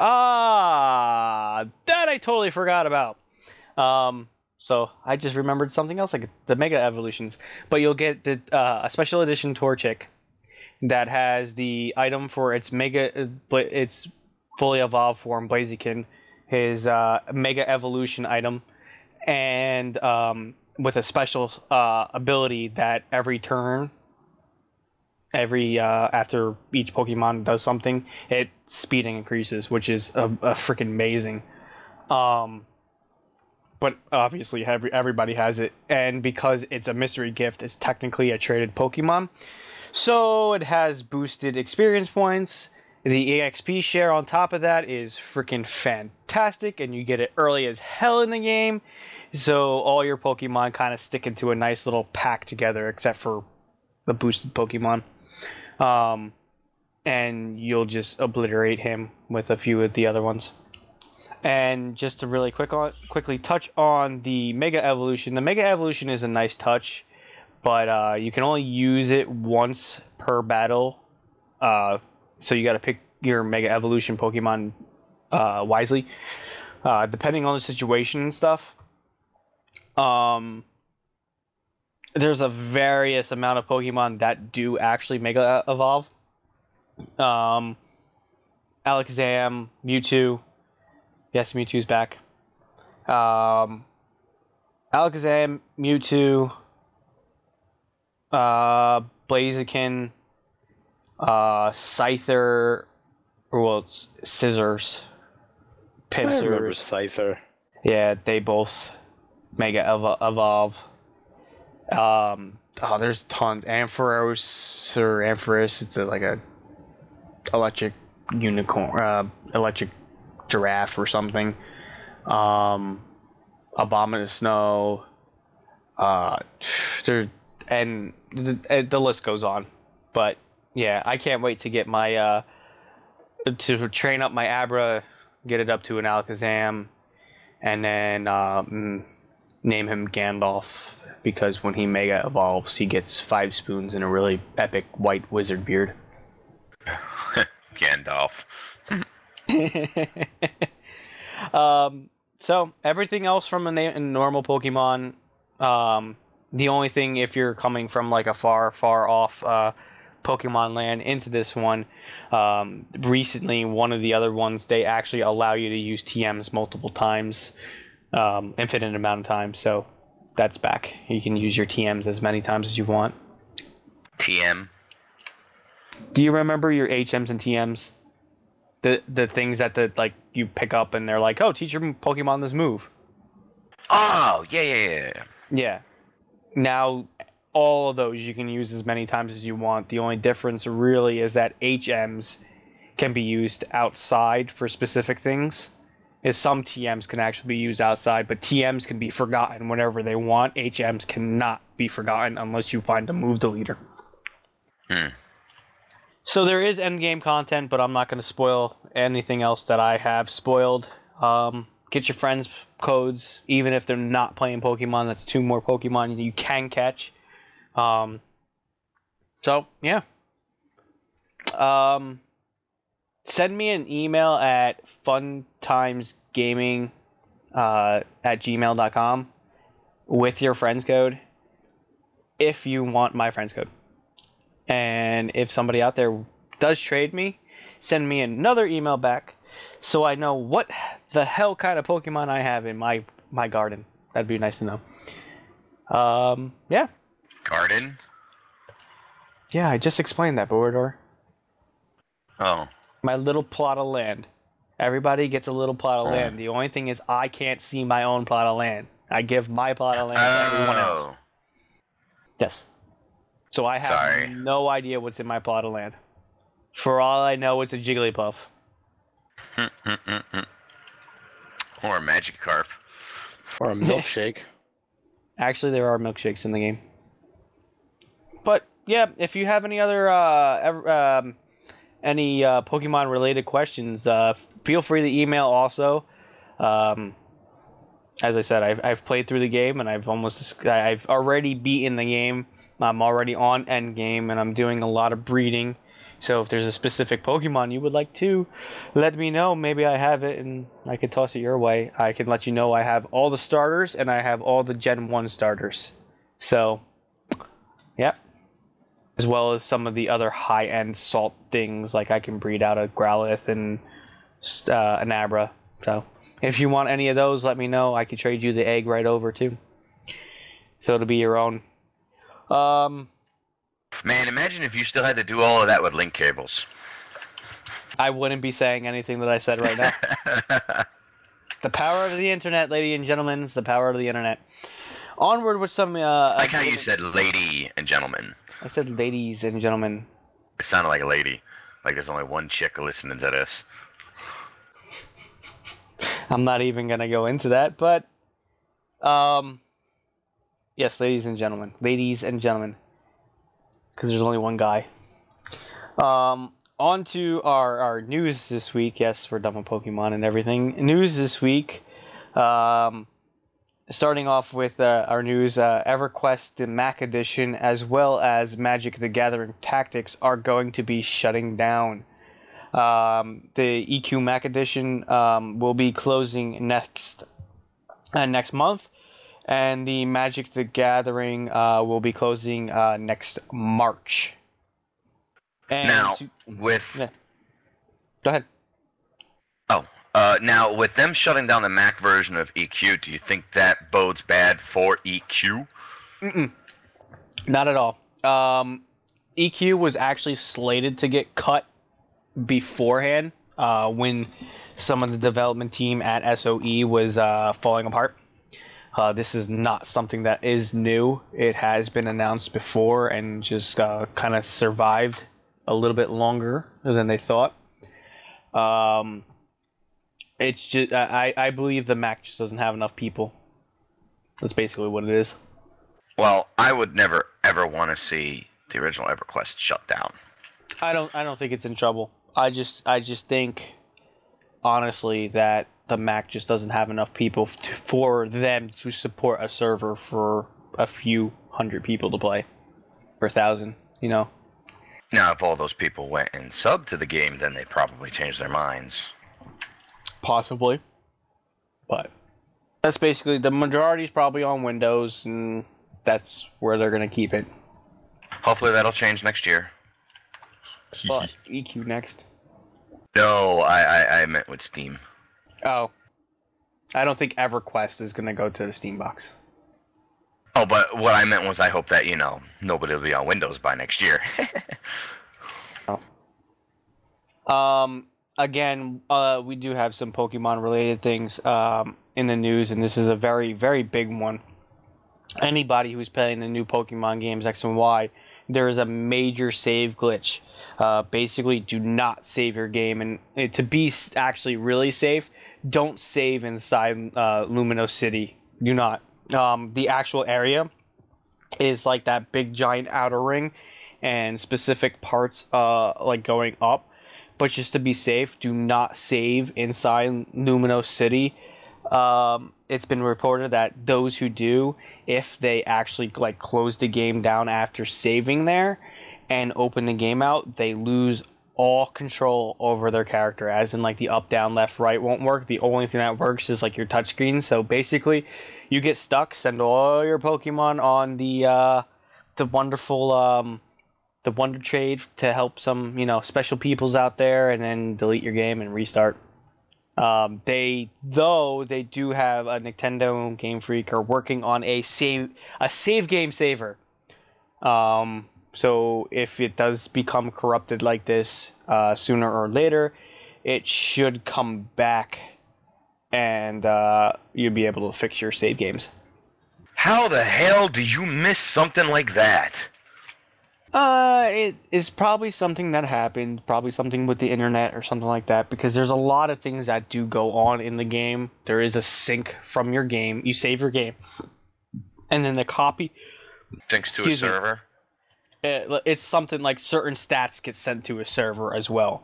Ah, that I totally forgot about. Um, so I just remembered something else, like the Mega Evolutions. But you'll get the, uh, a special edition Torchic that has the item for its Mega, but its fully evolved form, Blaziken, his uh, Mega Evolution item, and um, with a special uh, ability that every turn, every uh, after each Pokemon does something, its speeding increases, which is a, a freaking amazing. Um, but obviously, every everybody has it, and because it's a mystery gift, it's technically a traded Pokemon, so it has boosted experience points. The E X P share on top of that is freaking fantastic, and you get it early as hell in the game. So all your Pokemon kind of stick into a nice little pack together, except for the boosted Pokemon. Um, and you'll just obliterate him with a few of the other ones. And just to really quick on, quickly touch on the Mega Evolution. The Mega Evolution is a nice touch, but uh, you can only use it once per battle. Uh, so you got to pick your Mega Evolution Pokemon uh, wisely, uh, depending on the situation and stuff. Um, there's a various amount of Pokemon that do actually Mega Evolve. Um, Alakazam, Mewtwo, Yes, Mewtwo's back. Um, Alakazam, Mewtwo, uh, Blaziken, uh, Scyther, or well, it's Scissors, I remember Pinsir. Scyther. Yeah, they both Mega evo- Evolve. Um, oh, there's tons. Ampharos or Ampharis. It's a, like a electric unicorn, uh, electric giraffe or something. Um, Abomasnow. Uh, there and the, the list goes on. But yeah, I can't wait to get my uh to train up my Abra, get it up to an Alakazam, and then um, name him Gandalf, because when he Mega Evolves, he gets five spoons and a really epic white wizard beard. Gandalf. um, so everything else from a, na- a normal Pokemon. Um, the only thing, if you're coming from like a far, far off uh, Pokemon land into this one, um, recently one of the other ones, they actually allow you to use T Ms multiple times, um, infinite amount of times. So that's back. You can use your T Ms as many times as you want. T M. Do you remember your H Ms and T Ms? The the things that the like you pick up and they're like, oh, teach your Pokemon this move. Oh, yeah, yeah, yeah, yeah. Yeah. Now, all of those you can use as many times as you want. The only difference really is that H Ms can be used outside for specific things. Is some T Ms can actually be used outside, but T Ms can be forgotten whenever they want. H Ms cannot be forgotten unless you find a move deleter. Hmm. So there is endgame content, but I'm not going to spoil anything else that I have spoiled. Um, get your friends' codes, even if they're not playing Pokemon. That's two more Pokemon you can catch. Um, so, yeah. Um, send me an email at funtimesgaming uh, at gmail dot com with your friends code if you want my friends code. And if somebody out there does trade me, send me another email back so I know what the hell kind of Pokemon I have in my, my garden. That'd be nice to know. Um, yeah. Garden? Yeah, I just explained that, Borador. Oh. My little plot of land. Everybody gets a little plot of Oh. land. The only thing is I can't see my own plot of land. I give my plot of land to everyone else. Oh. Yes. So I have Sorry. no idea what's in my plot of land. For all I know, it's a Jigglypuff. Or a Magikarp. Or a milkshake. Actually, there are milkshakes in the game. But yeah, if you have any other uh, ever, um, any uh, Pokemon related questions, uh, feel free to email also. Um, as I said, I've I've played through the game and I've almost I've already beaten the game. I'm already on end game and I'm doing a lot of breeding. So if there's a specific Pokemon you would like to, let me know. Maybe I have it and I could toss it your way. I can let you know I have all the starters and I have all the Gen one starters. So, yeah. As well as some of the other high-end salt things, like I can breed out a Growlithe and uh, an Abra. So, if you want any of those, let me know. I could trade you the egg right over, too. So it'll be your own. Um... Man, imagine if you still had to do all of that with link cables. I wouldn't be saying anything that I said right now. The power of the internet, ladies and gentlemen, is the power of the internet. Onward with some... Uh, like how you said lady and gentlemen. I said ladies and gentlemen. It sounded like a lady. Like there's only one chick listening to this. I'm not even going to go into that, but... Um... Yes, ladies and gentlemen. Ladies and gentlemen. Because there's only one guy. Um, on to our, our news this week. Yes, we're done with Pokemon and everything. News this week. Um, starting off with uh, our news, uh, EverQuest, the Mac Edition, as well as Magic the Gathering Tactics are going to be shutting down. Um, the E Q Mac Edition um, will be closing next uh, next month. And the Magic the Gathering uh, will be closing uh, next March. And now, to, with... yeah. Go ahead. Oh, uh, Uh, now, with them shutting down the Mac version of E Q, do you think that bodes bad for E Q? Mm-mm. Not at all. Um, E Q was actually slated to get cut beforehand uh, when some of the development team at S O E was uh, falling apart. Uh, this is not something that is new. It has been announced before and just uh, kind of survived a little bit longer than they thought. Um, it's just I, I believe the Mac just doesn't have enough people. That's basically what it is. Well, I would never ever want to see the original EverQuest shut down. I don't I don't think it's in trouble. I just I just think honestly that the Mac just doesn't have enough people to, for them to support a server for a few hundred people to play, or a thousand, you know. Now, if all those people went and subbed to the game, then they probably changed their minds. Possibly, but that's basically the majority is probably on Windows, and that's where they're gonna keep it. Hopefully, that'll change next year. But E Q next. No, I, I I meant with Steam. Oh, I don't think EverQuest is gonna go to the Steam box. Oh, but what I meant was I hope that, you know, nobody will be on Windows by next year. oh. Um. Again, uh, we do have some Pokemon-related things um, in the news, and this is a very, very big one. Anybody who's playing the new Pokemon games X and Y, there is a major save glitch. Uh, basically, do not save your game, and uh, to be actually really safe, don't save inside uh, Lumino City. Do not. Um, the actual area is like that big giant outer ring, and specific parts uh, like going up. But just to be safe, do not save inside Lumino City. Um, it's been reported that those who do, if they actually like close the game down after saving there and open the game out, they lose all control over their character, as in like the up, down, left, right won't work. The only thing that works is like your touchscreen. So basically, you get stuck, send all your Pokemon on the uh, the wonderful um, the Wonder Trade to help some, you know, special peoples out there, and then delete your game and restart. Um, they, though, they do have a Nintendo and Game Freak are working on a save a save game saver. Um, so if it does become corrupted like this uh, sooner or later, it should come back, and uh, you'll be able to fix your save games. How the hell do you miss something like that? Uh, it is probably something that happened, probably something with the internet or something like that, because there's a lot of things that do go on in the game. There is a sync from your game. You save your game, and then the copy Syncs to a server? It, it's something like certain stats get sent to a server as well.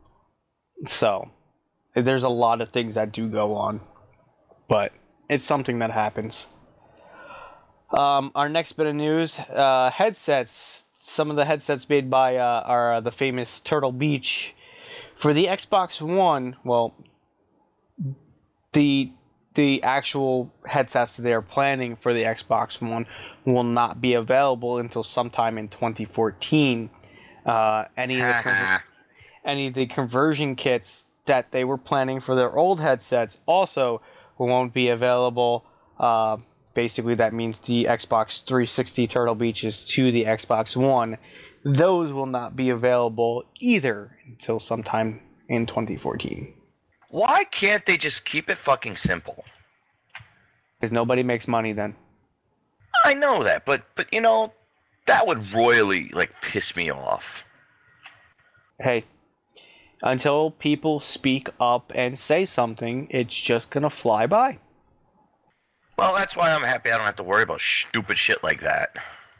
So, there's a lot of things that do go on, but it's something that happens. Um, our next bit of news, uh, headsets. Some of the headsets made by uh, are uh, the famous Turtle Beach for the Xbox One. Well, the the actual headsets that they are planning for the Xbox One will not be available until sometime in twenty fourteen. Uh, any of the conver- any of the conversion kits that they were planning for their old headsets also won't be available. Uh, Basically, that means the Xbox three sixty Turtle Beaches to the Xbox One. Those will not be available either until sometime in twenty fourteen. Why can't they just keep it fucking simple? Because nobody makes money then. I know that, but but you know, that would royally like piss me off. Hey, until people speak up and say something, it's just gonna fly by. Well, that's why I'm happy I don't have to worry about stupid shit like that.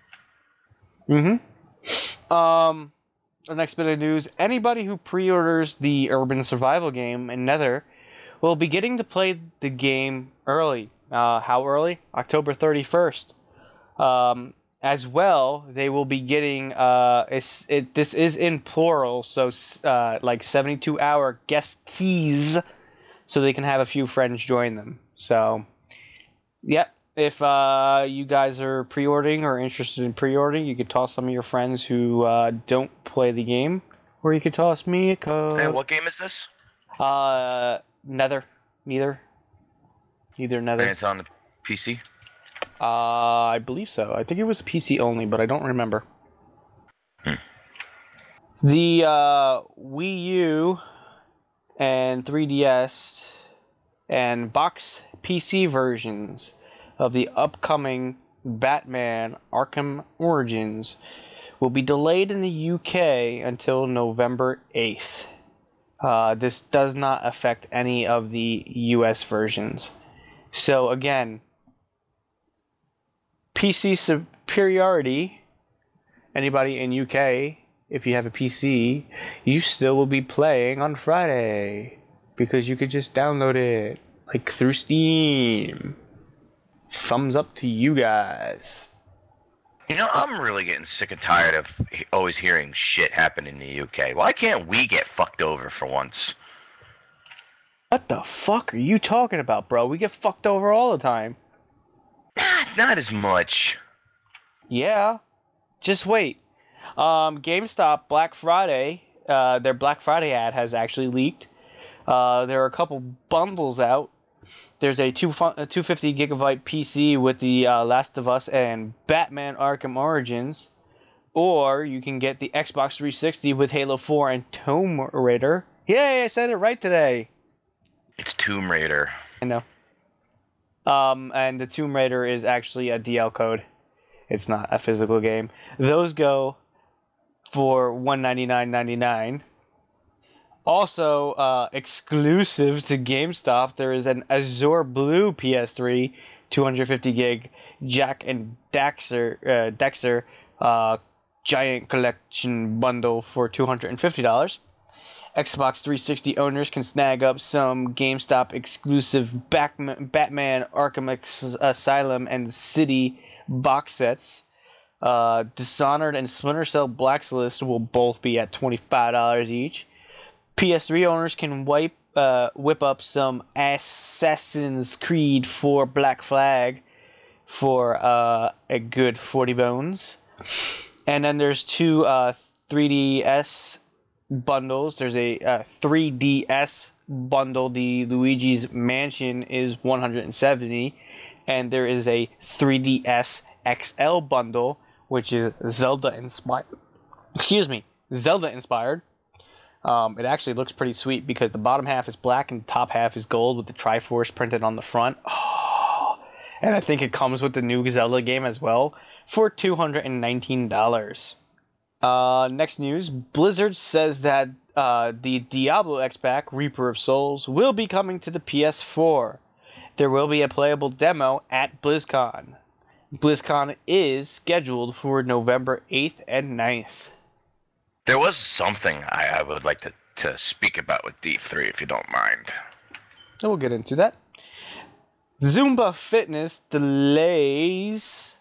Mm-hmm. Um, the next bit of news, anybody who pre-orders the Urban Survival game in Nether will be getting to play the game early. Uh, how early? October thirty-first. Um, as well, they will be getting, uh, it's, it, this is in plural, so uh, like seventy-two hour guest keys, so they can have a few friends join them. So... Yep, if uh, you guys are pre-ordering or interested in pre-ordering, you could toss some of your friends who uh, don't play the game, or you could toss me a code. Hey, what game is this? Uh, Nether. Neither. Neither Nether. And it's on the P C? Uh, I believe so. I think it was P C only, but I don't remember. Hmm. The uh, Wii U and three D S and box P C versions of the upcoming Batman Arkham Origins will be delayed in the U K until November eighth. Uh, this does not affect any of the U S versions. So again, P C superiority, anybody in U K, if you have a P C, you still will be playing on Friday because you could just download it like through Steam. Thumbs up to you guys. You know, I'm really getting sick and tired of he- always hearing shit happen in the U K. Why can't we get fucked over for once? What the fuck are you talking about, bro? We get fucked over all the time. Nah, not as much. Yeah. Just wait. Um, GameStop Black Friday, uh, their Black Friday ad has actually leaked. Uh, there are a couple bundles out. There's a two hundred fifty gigabyte P C with the uh, Last of Us and Batman Arkham Origins. Or you can get the Xbox three sixty with Halo four and Tomb Raider. Yay, I said it right today. It's Tomb Raider. I know. Um, and the Tomb Raider is actually a D L code. It's not a physical game. Those go for one hundred ninety-nine dollars and ninety-nine cents. Also, uh, exclusive to GameStop, there is an Azure Blue P S three two hundred fifty gig Jack and Daxter, uh, Dexter uh, Giant Collection bundle for two hundred fifty dollars. Xbox three sixty owners can snag up some GameStop exclusive Batman Arkham Asylum and City box sets. Uh, Dishonored and Splinter Cell Blacklist will both be at twenty-five dollars each. P S three owners can wipe, uh, whip up some Assassin's Creed four Black Flag for uh, a good forty bones. And then there's two uh, three D S bundles. There's a uh, three D S bundle. The Luigi's Mansion is one hundred seventy dollars. And there is a three D S X L bundle, which is Zelda inspired. Excuse me, Zelda inspired. Um, it actually looks pretty sweet because the bottom half is black and the top half is gold with the Triforce printed on the front. Oh, and I think it comes with the new Zelda game as well for two hundred nineteen dollars. Uh, next news, Blizzard says that uh, the Diablo X-Pack, Reaper of Souls, will be coming to the P S four. There will be a playable demo at BlizzCon. BlizzCon is scheduled for November eighth and ninth. There was something I, I would like to, to speak about with D three, if you don't mind. So we'll get into that. Zumba Fitness delays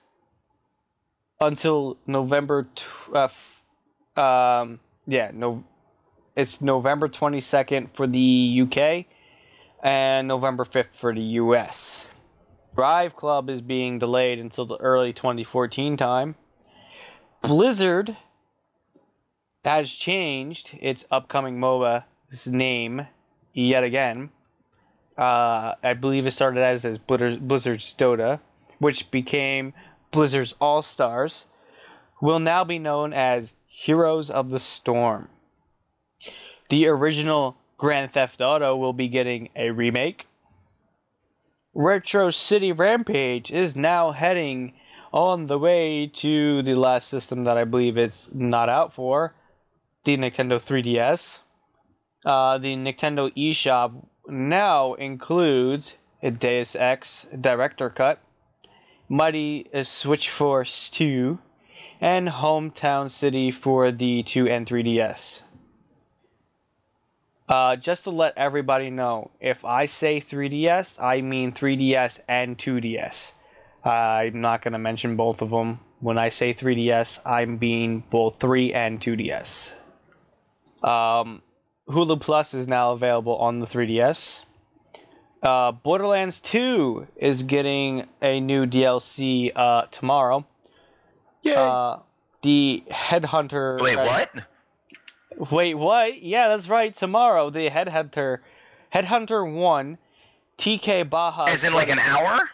until November. Tw- uh, f- um, yeah, no, it's November twenty-second for the U K and November fifth for the U S. Drive Club is being delayed until the early twenty fourteen time. Blizzard has changed its upcoming MOBA's name yet again. Uh, I believe it started as, as Blizzard's Dota, which became Blizzard's All-Stars, will now be known as Heroes of the Storm. The original Grand Theft Auto will be getting a remake. Retro City Rampage is now heading on the way to the last system that I believe it's not out for, the Nintendo three D S. Uh, the Nintendo eShop now includes a Deus Ex Director Cut, Mighty Switch Force two, and Hometown City for the two and three D S. Uh, just to let everybody know, if I say three D S, I mean three D S and two D S. Uh, I'm not going to mention both of them. When I say three D S, I mean both three and two D S. Um, Hulu Plus is now available on the three D S. Uh, Borderlands two is getting a new D L C uh, tomorrow. Yay! Uh, the Headhunter... Wait, uh, what? Wait, what? Yeah, that's right. Tomorrow, the Headhunter Headhunter one, T K Baja. As in like an hour?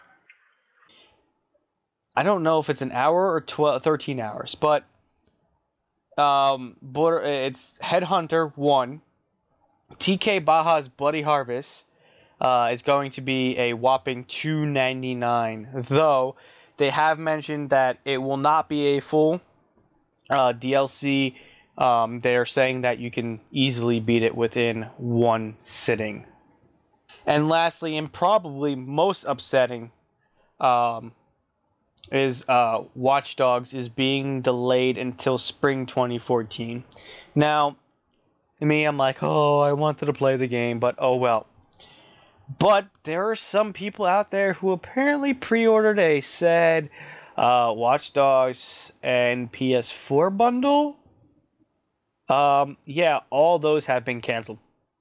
I don't know if it's an hour or twelve, thirteen hours, but um, border, it's Headhunter one, T K Baja's Bloody Harvest uh, is going to be a whopping two ninety-nine. Though they have mentioned that it will not be a full uh, D L C. Um, they are saying that you can easily beat it within one sitting. And lastly, and probably most upsetting, um, is uh, Watch Dogs is being delayed until spring twenty fourteen. Now, me, I'm like, oh, I wanted to play the game, but oh well. But there are some people out there who apparently pre-ordered a said uh, Watch Dogs and P S four bundle. Um, yeah, all those have been canceled.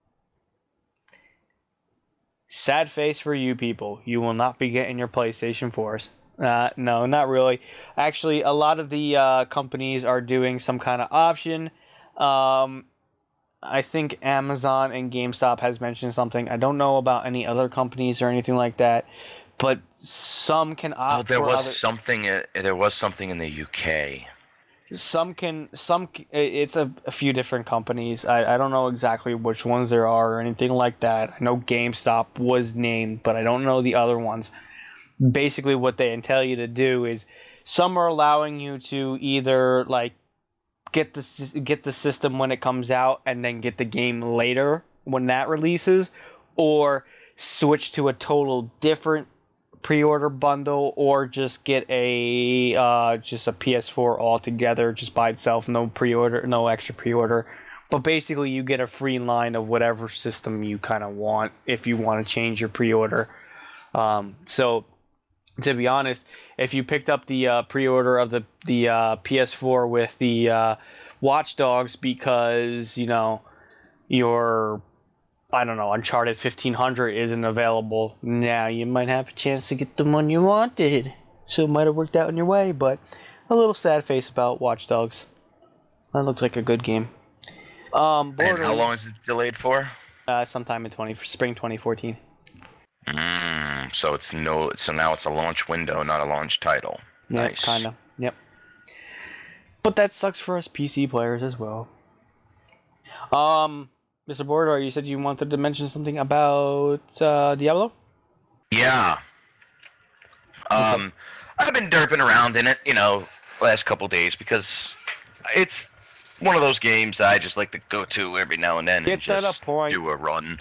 Sad face for you people. You will not be getting your PlayStation fours. Uh, no, not really. Actually, a lot of the uh, companies are doing some kind of option. Um, I think Amazon and GameStop has mentioned something. I don't know about any other companies or anything like that, but some can opt Oh, there for was other- something. Uh, there was something in the U K. Some can, some, it's a, a few different companies. I, I don't know exactly which ones there are or anything like that. I know GameStop was named, but I don't know the other ones. Basically, what they tell you to do is some are allowing you to either, like, get the, get the system when it comes out and then get the game later when that releases, or switch to a total different pre-order bundle, or just get a uh, just a P S four altogether, just by itself, no pre-order, no extra pre-order. But basically, you get a free line of whatever system you kind of want if you want to change your pre-order. Um, so, to be honest, if you picked up the uh, pre-order of the the uh, P S four with the uh, Watch Dogs because you know your I don't know, Uncharted fifteen hundred isn't available. Now you might have a chance to get the one you wanted. So it might have worked out in your way, but a little sad face about Watch Dogs. That looked like a good game. Um, And how long is it delayed for? Uh, sometime in twenty spring twenty fourteen. Mm, so it's no. So now it's a launch window, not a launch title. Yeah, Nice. kind of. Yep. But that sucks for us P C players as well. Um, Mister Bordor, you said you wanted to mention something about uh, Diablo? Yeah. Um, I've been derping around in it, you know, last couple days because it's one of those games that I just like to go to every now and then Get and that just a point. do a run.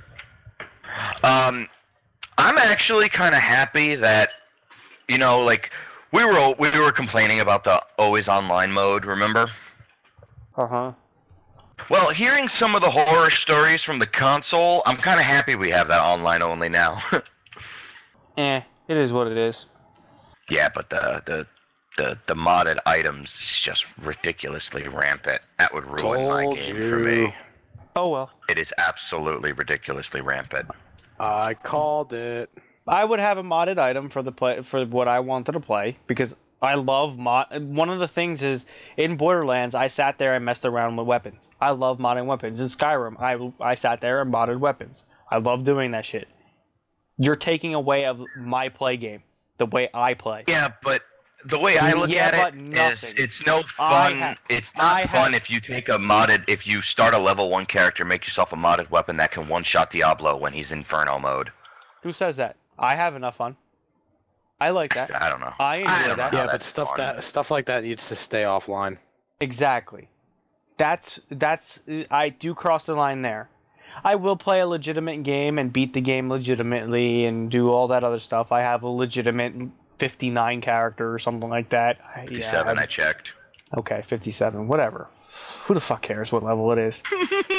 Um, I'm actually kind of happy that, you know, like we were we were complaining about the always online mode. Remember? Uh huh. Well, hearing some of the horror stories from the console, I'm kind of happy we have that online only now. Eh, it is what it is. Yeah, but the the the, the modded items is just ridiculously rampant. That would ruin my Told game you. for me. Oh well. It is absolutely ridiculously rampant. I called it. I would have a modded item for the play for what I wanted to play because I love mod. One of the things is in Borderlands, I sat there and messed around with weapons. I love modding weapons. In Skyrim, I I sat there and modded weapons. I love doing that shit. You're taking away of my play game, the way I play. Yeah, but the way I look Yeah, at but it is, nothing. it's no I fun. ha- it's not I fun have- if you take a modded. If you start a level one character, make yourself a modded weapon that can one shot Diablo when he's Inferno mode. Who says that? I have enough fun. I like that. I don't know. I enjoy don't know that. how Yeah, but that's stuff fun. that stuff like that needs to stay offline. Exactly. That's that's I do cross the line there. I will play a legitimate game and beat the game legitimately and do all that other stuff. I have a legitimate fifty-nine character or something like that. I- fifty-seven, yeah, I checked. okay, fifty-seven, whatever. Who the fuck cares what level it is?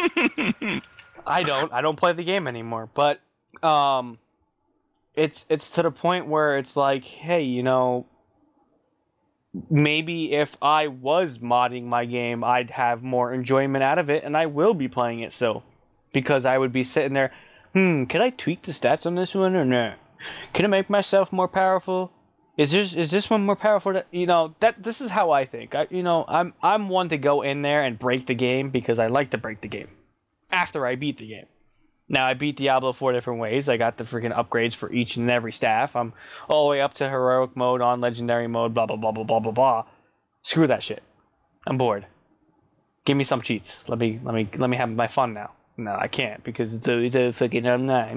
I don't. I don't play the game anymore. But um, it's it's to the point where it's like, hey, you know, maybe if I was modding my game, I'd have more enjoyment out of it, and I will be playing it still. Because I would be sitting there, hmm, can I tweak the stats on this one or not? Can I make myself more powerful? Is this is this one more powerful? To, you know, that this is how I think. I, you know, I'm I'm one to go in there and break the game because I like to break the game after I beat the game. Now, I beat Diablo four different ways. I got the freaking upgrades for each and every staff. I'm all the way up to heroic mode, on legendary mode, blah, blah, blah, blah, blah, blah, blah. Screw that shit. I'm bored. Give me some cheats. Let me let me let me have my fun now. No, I can't because it's a, it's a fucking I'm not.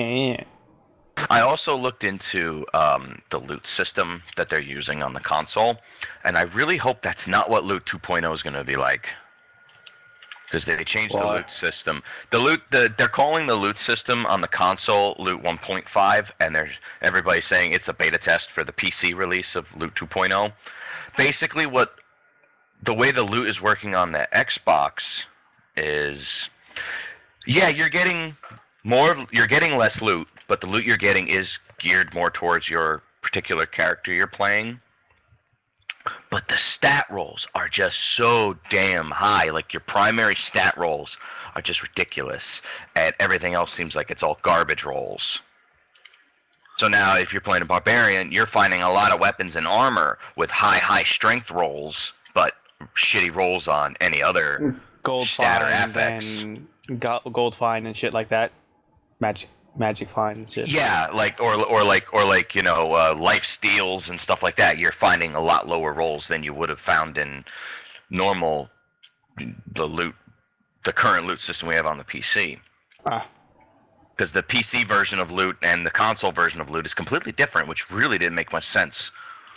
I also looked into um, the loot system that they're using on the console, and I really hope that's not what Loot two point oh is going to be like. Because they changed Why? the loot system. The loot, the they're calling the loot system on the console Loot one point five, and there's everybody's saying it's a beta test for the P C release of Loot two point oh. Basically, what the way the loot is working on the Xbox is, yeah, you're getting more, you're getting less loot, but the loot you're getting is geared more towards your particular character you're playing. But the stat rolls are just so damn high. Like, your primary stat rolls are just ridiculous, and everything else seems like it's all garbage rolls. So now, if you're playing a barbarian, you're finding a lot of weapons and armor with high, high strength rolls, but shitty rolls on any other Gold stat or find affix. and go- gold find and shit like that. Magic magic find and shit. Yeah, like or or like or like you know uh, life steals and stuff like that. You're finding a lot lower rolls than you would have found in normal the loot, the current loot system we have on the P C. Ah. Because the P C version of loot and the console version of loot is completely different, which really didn't make much sense.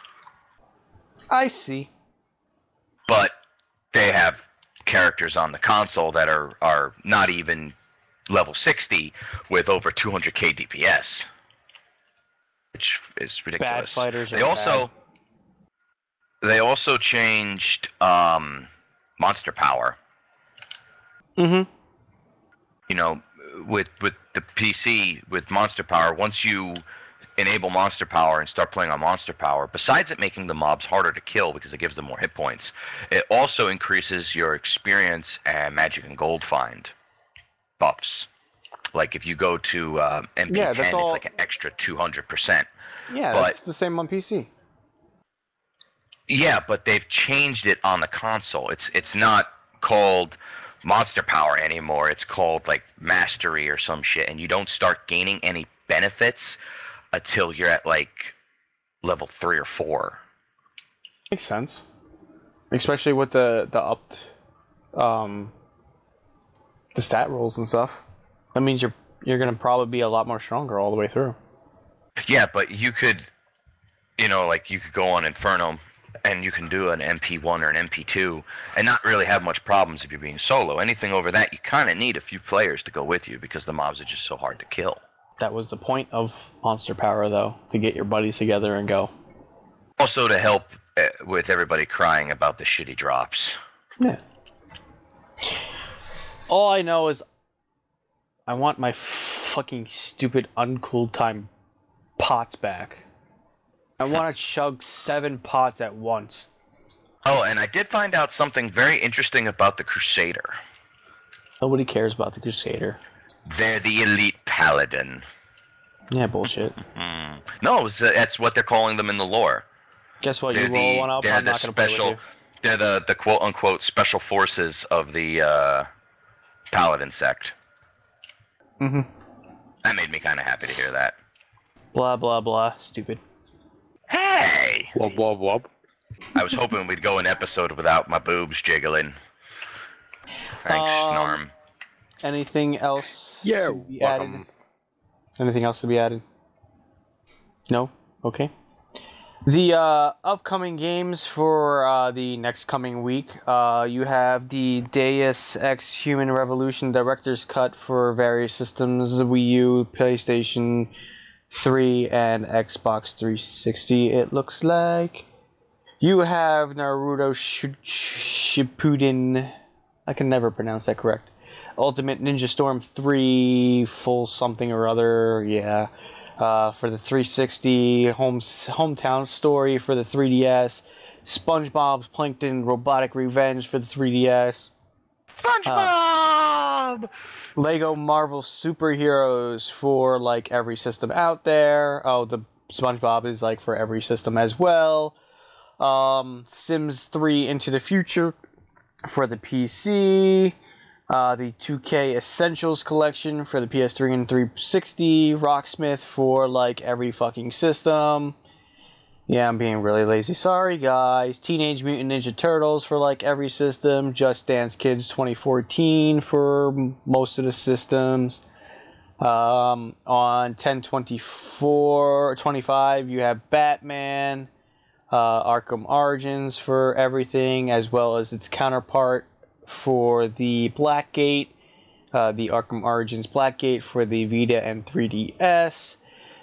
I see. But they have characters on the console that are are not even level sixty with over two hundred K D P S, which is ridiculous. Bad fighters They are also bad. they also changed um, monster power. Mm-hmm. You know, with with the P C with monster power, once you enable monster power and start playing on monster power, besides it making the mobs harder to kill because it gives them more hit points, it also increases your experience and magic and gold find buffs. Like if you go to uh, M P ten, Yeah, that's all- it's like an extra two hundred percent. Yeah, But- that's the same on P C. Yeah, but they've changed it on the console. It's it's not called monster power anymore. It's called like mastery or some shit, and you don't start gaining any benefits until you're at like level three or four. Makes sense. Especially with the the upped um the stat rolls and stuff. That means you're you're gonna probably be a lot more stronger all the way through. Yeah, but you could, you know, like you could go on Inferno and you can do an M P one or an M P two and not really have much problems if you're being solo. Anything over that, you kind of need a few players to go with you because the mobs are just so hard to kill. That was the point of monster power, though, to get your buddies together and go. Also to help uh, with everybody crying about the shitty drops. Yeah. All I know is I want my fucking stupid uncooled time pots back. I want to chug seven pots at once. Oh, and I did find out something very interesting about the Crusader. Nobody cares about the Crusader. They're the elite paladin. Yeah, bullshit. Mm. No, it's, uh, that's what they're calling them in the lore. Guess what? They're You roll the, one up, they're I'm the not going to play with special. you. They're the, the quote unquote special forces of the uh, paladin sect. Mm-hmm. That made me kind of happy to hear that. Blah, blah, blah. Stupid. Hey! Wub wub wub. I was hoping we'd go an episode without my boobs jiggling. Thanks, Um, Norm. Anything else Yeah, to be added? welcome. Anything else to be added? No? Okay. The uh, upcoming games for uh, the next coming week, uh, you have the Deus Ex Human Revolution Director's Cut for various systems, Wii U, PlayStation three, and Xbox three sixty, it looks like. You have Naruto Sh- Shippuden, I can never pronounce that correct. Ultimate Ninja Storm three, full something or other, yeah. Uh, for the three sixty, home, Hometown Story for the three D S, SpongeBob's Plankton Robotic Revenge for the three D S, SpongeBob! Lego Marvel Superheroes for like every system out there. Oh, the SpongeBob is like for every system as well. Um, Sims three Into the Future for the P C. Uh, the two K Essentials Collection for the P S three and three sixty. Rocksmith for, like, every fucking system. Yeah, I'm being really lazy. Sorry, guys. Teenage Mutant Ninja Turtles for, like, every system. Just Dance Kids twenty fourteen for most of the systems. Um, on ten twenty-four twenty-five, you have Batman, uh, Arkham Origins for everything, as well as its counterpart for the Blackgate, uh, the Arkham Origins Blackgate for the Vita and three D S.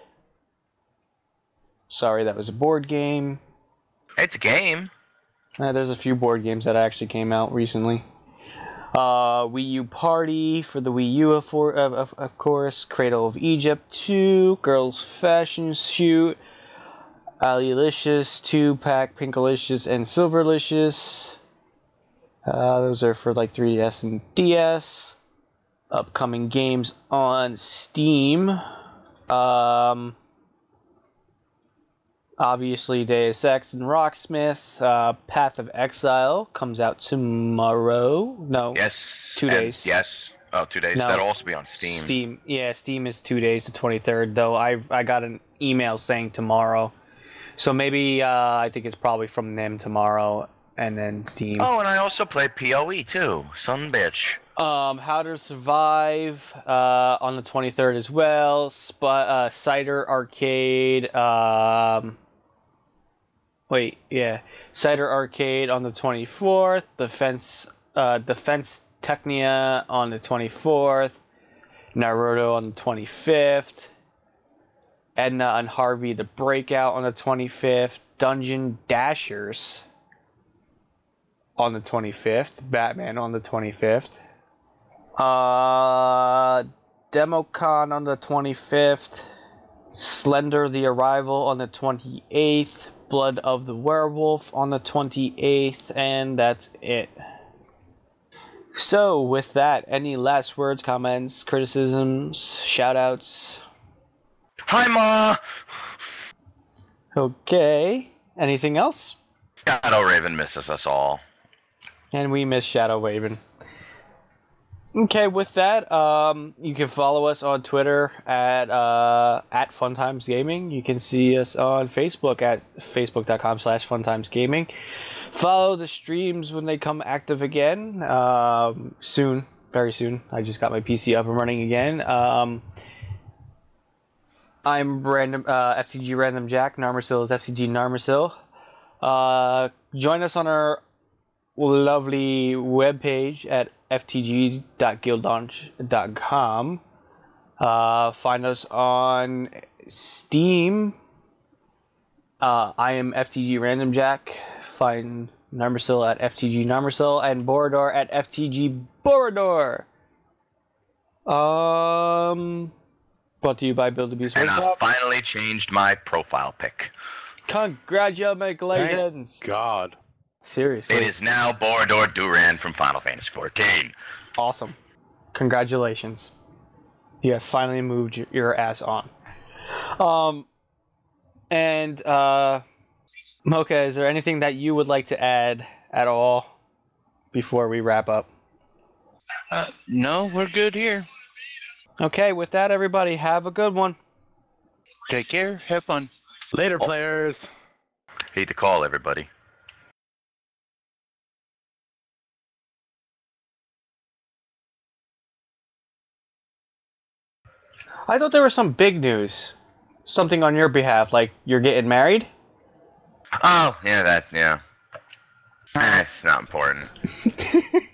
Sorry, that was a board game. It's a game. Uh, there's a few board games that actually came out recently. Uh, Wii U Party for the Wii U, of, of, of course. Cradle of Egypt two. Girls Fashion Shoot. Alilicious, two-pack, Pinkalicious, and Silverlicious. Uh, those are for like three D S and D S. Upcoming games on Steam. Um... Obviously, Deus Ex and Rocksmith. Uh, Path of Exile comes out tomorrow. No. Yes. Two and days. Yes. Oh, two days. No. That'll also be on Steam. Steam. Yeah, Steam is two days, the twenty-third, though. I I got an email saying tomorrow. So maybe, uh, I think it's probably from them tomorrow, and then Steam. Oh, and I also play P O E, too. Son bitch. Um, How to Survive uh, on the twenty-third as well. Sp- uh, Cider Arcade. Um... Wait, yeah. Cider Arcade on the twenty-fourth. Defense, uh, Defense Technia on the twenty-fourth. Naruto on the twenty-fifth. Edna and Harvey the Breakout on the twenty-fifth. Dungeon Dashers on the twenty-fifth. Batman on the twenty-fifth. Uh, Democon on the twenty-fifth. Slender the Arrival on the twenty-eighth. Blood of the Werewolf on the twenty-eighth, and that's it. So, with that, any last words, comments, criticisms, shoutouts? Hi, Ma! Okay. Anything else? Shadow Raven misses us all. And we miss Shadow Raven. Okay, with that, um, you can follow us on Twitter at uh, at Funtimes Gaming. You can see us on Facebook at facebook.com slash Funtimes Gaming. Follow the streams when they come active again. Um, soon, very soon. I just got my P C up and running again. Um, I'm random uh, F T G Random Jack. Narmersil is F T G Narmersil. Uh, join us on our lovely webpage at f t g dot guild launch dot com. Uh, find us on Steam. Uh, I am F T G Random Jack. Find Narmersil at F T G Narmersil and Borador at F T G Borador. Um, brought to you by Build a Beast And I Workshop. finally changed my profile pic. Congratulations! God. Seriously. It is now Borador Duran from Final Fantasy fourteen. Awesome. Congratulations. You have finally moved your, your ass on. Um, and, uh, Mocha, is there anything that you would like to add at all before we wrap up? Uh, no, we're good here. Okay, with that, everybody, have a good one. Take care. Have fun. Later, players. Hate to call everybody. I thought there was some big news. Something on your behalf, like you're getting married? Oh, yeah, that, yeah. Eh, it's not important.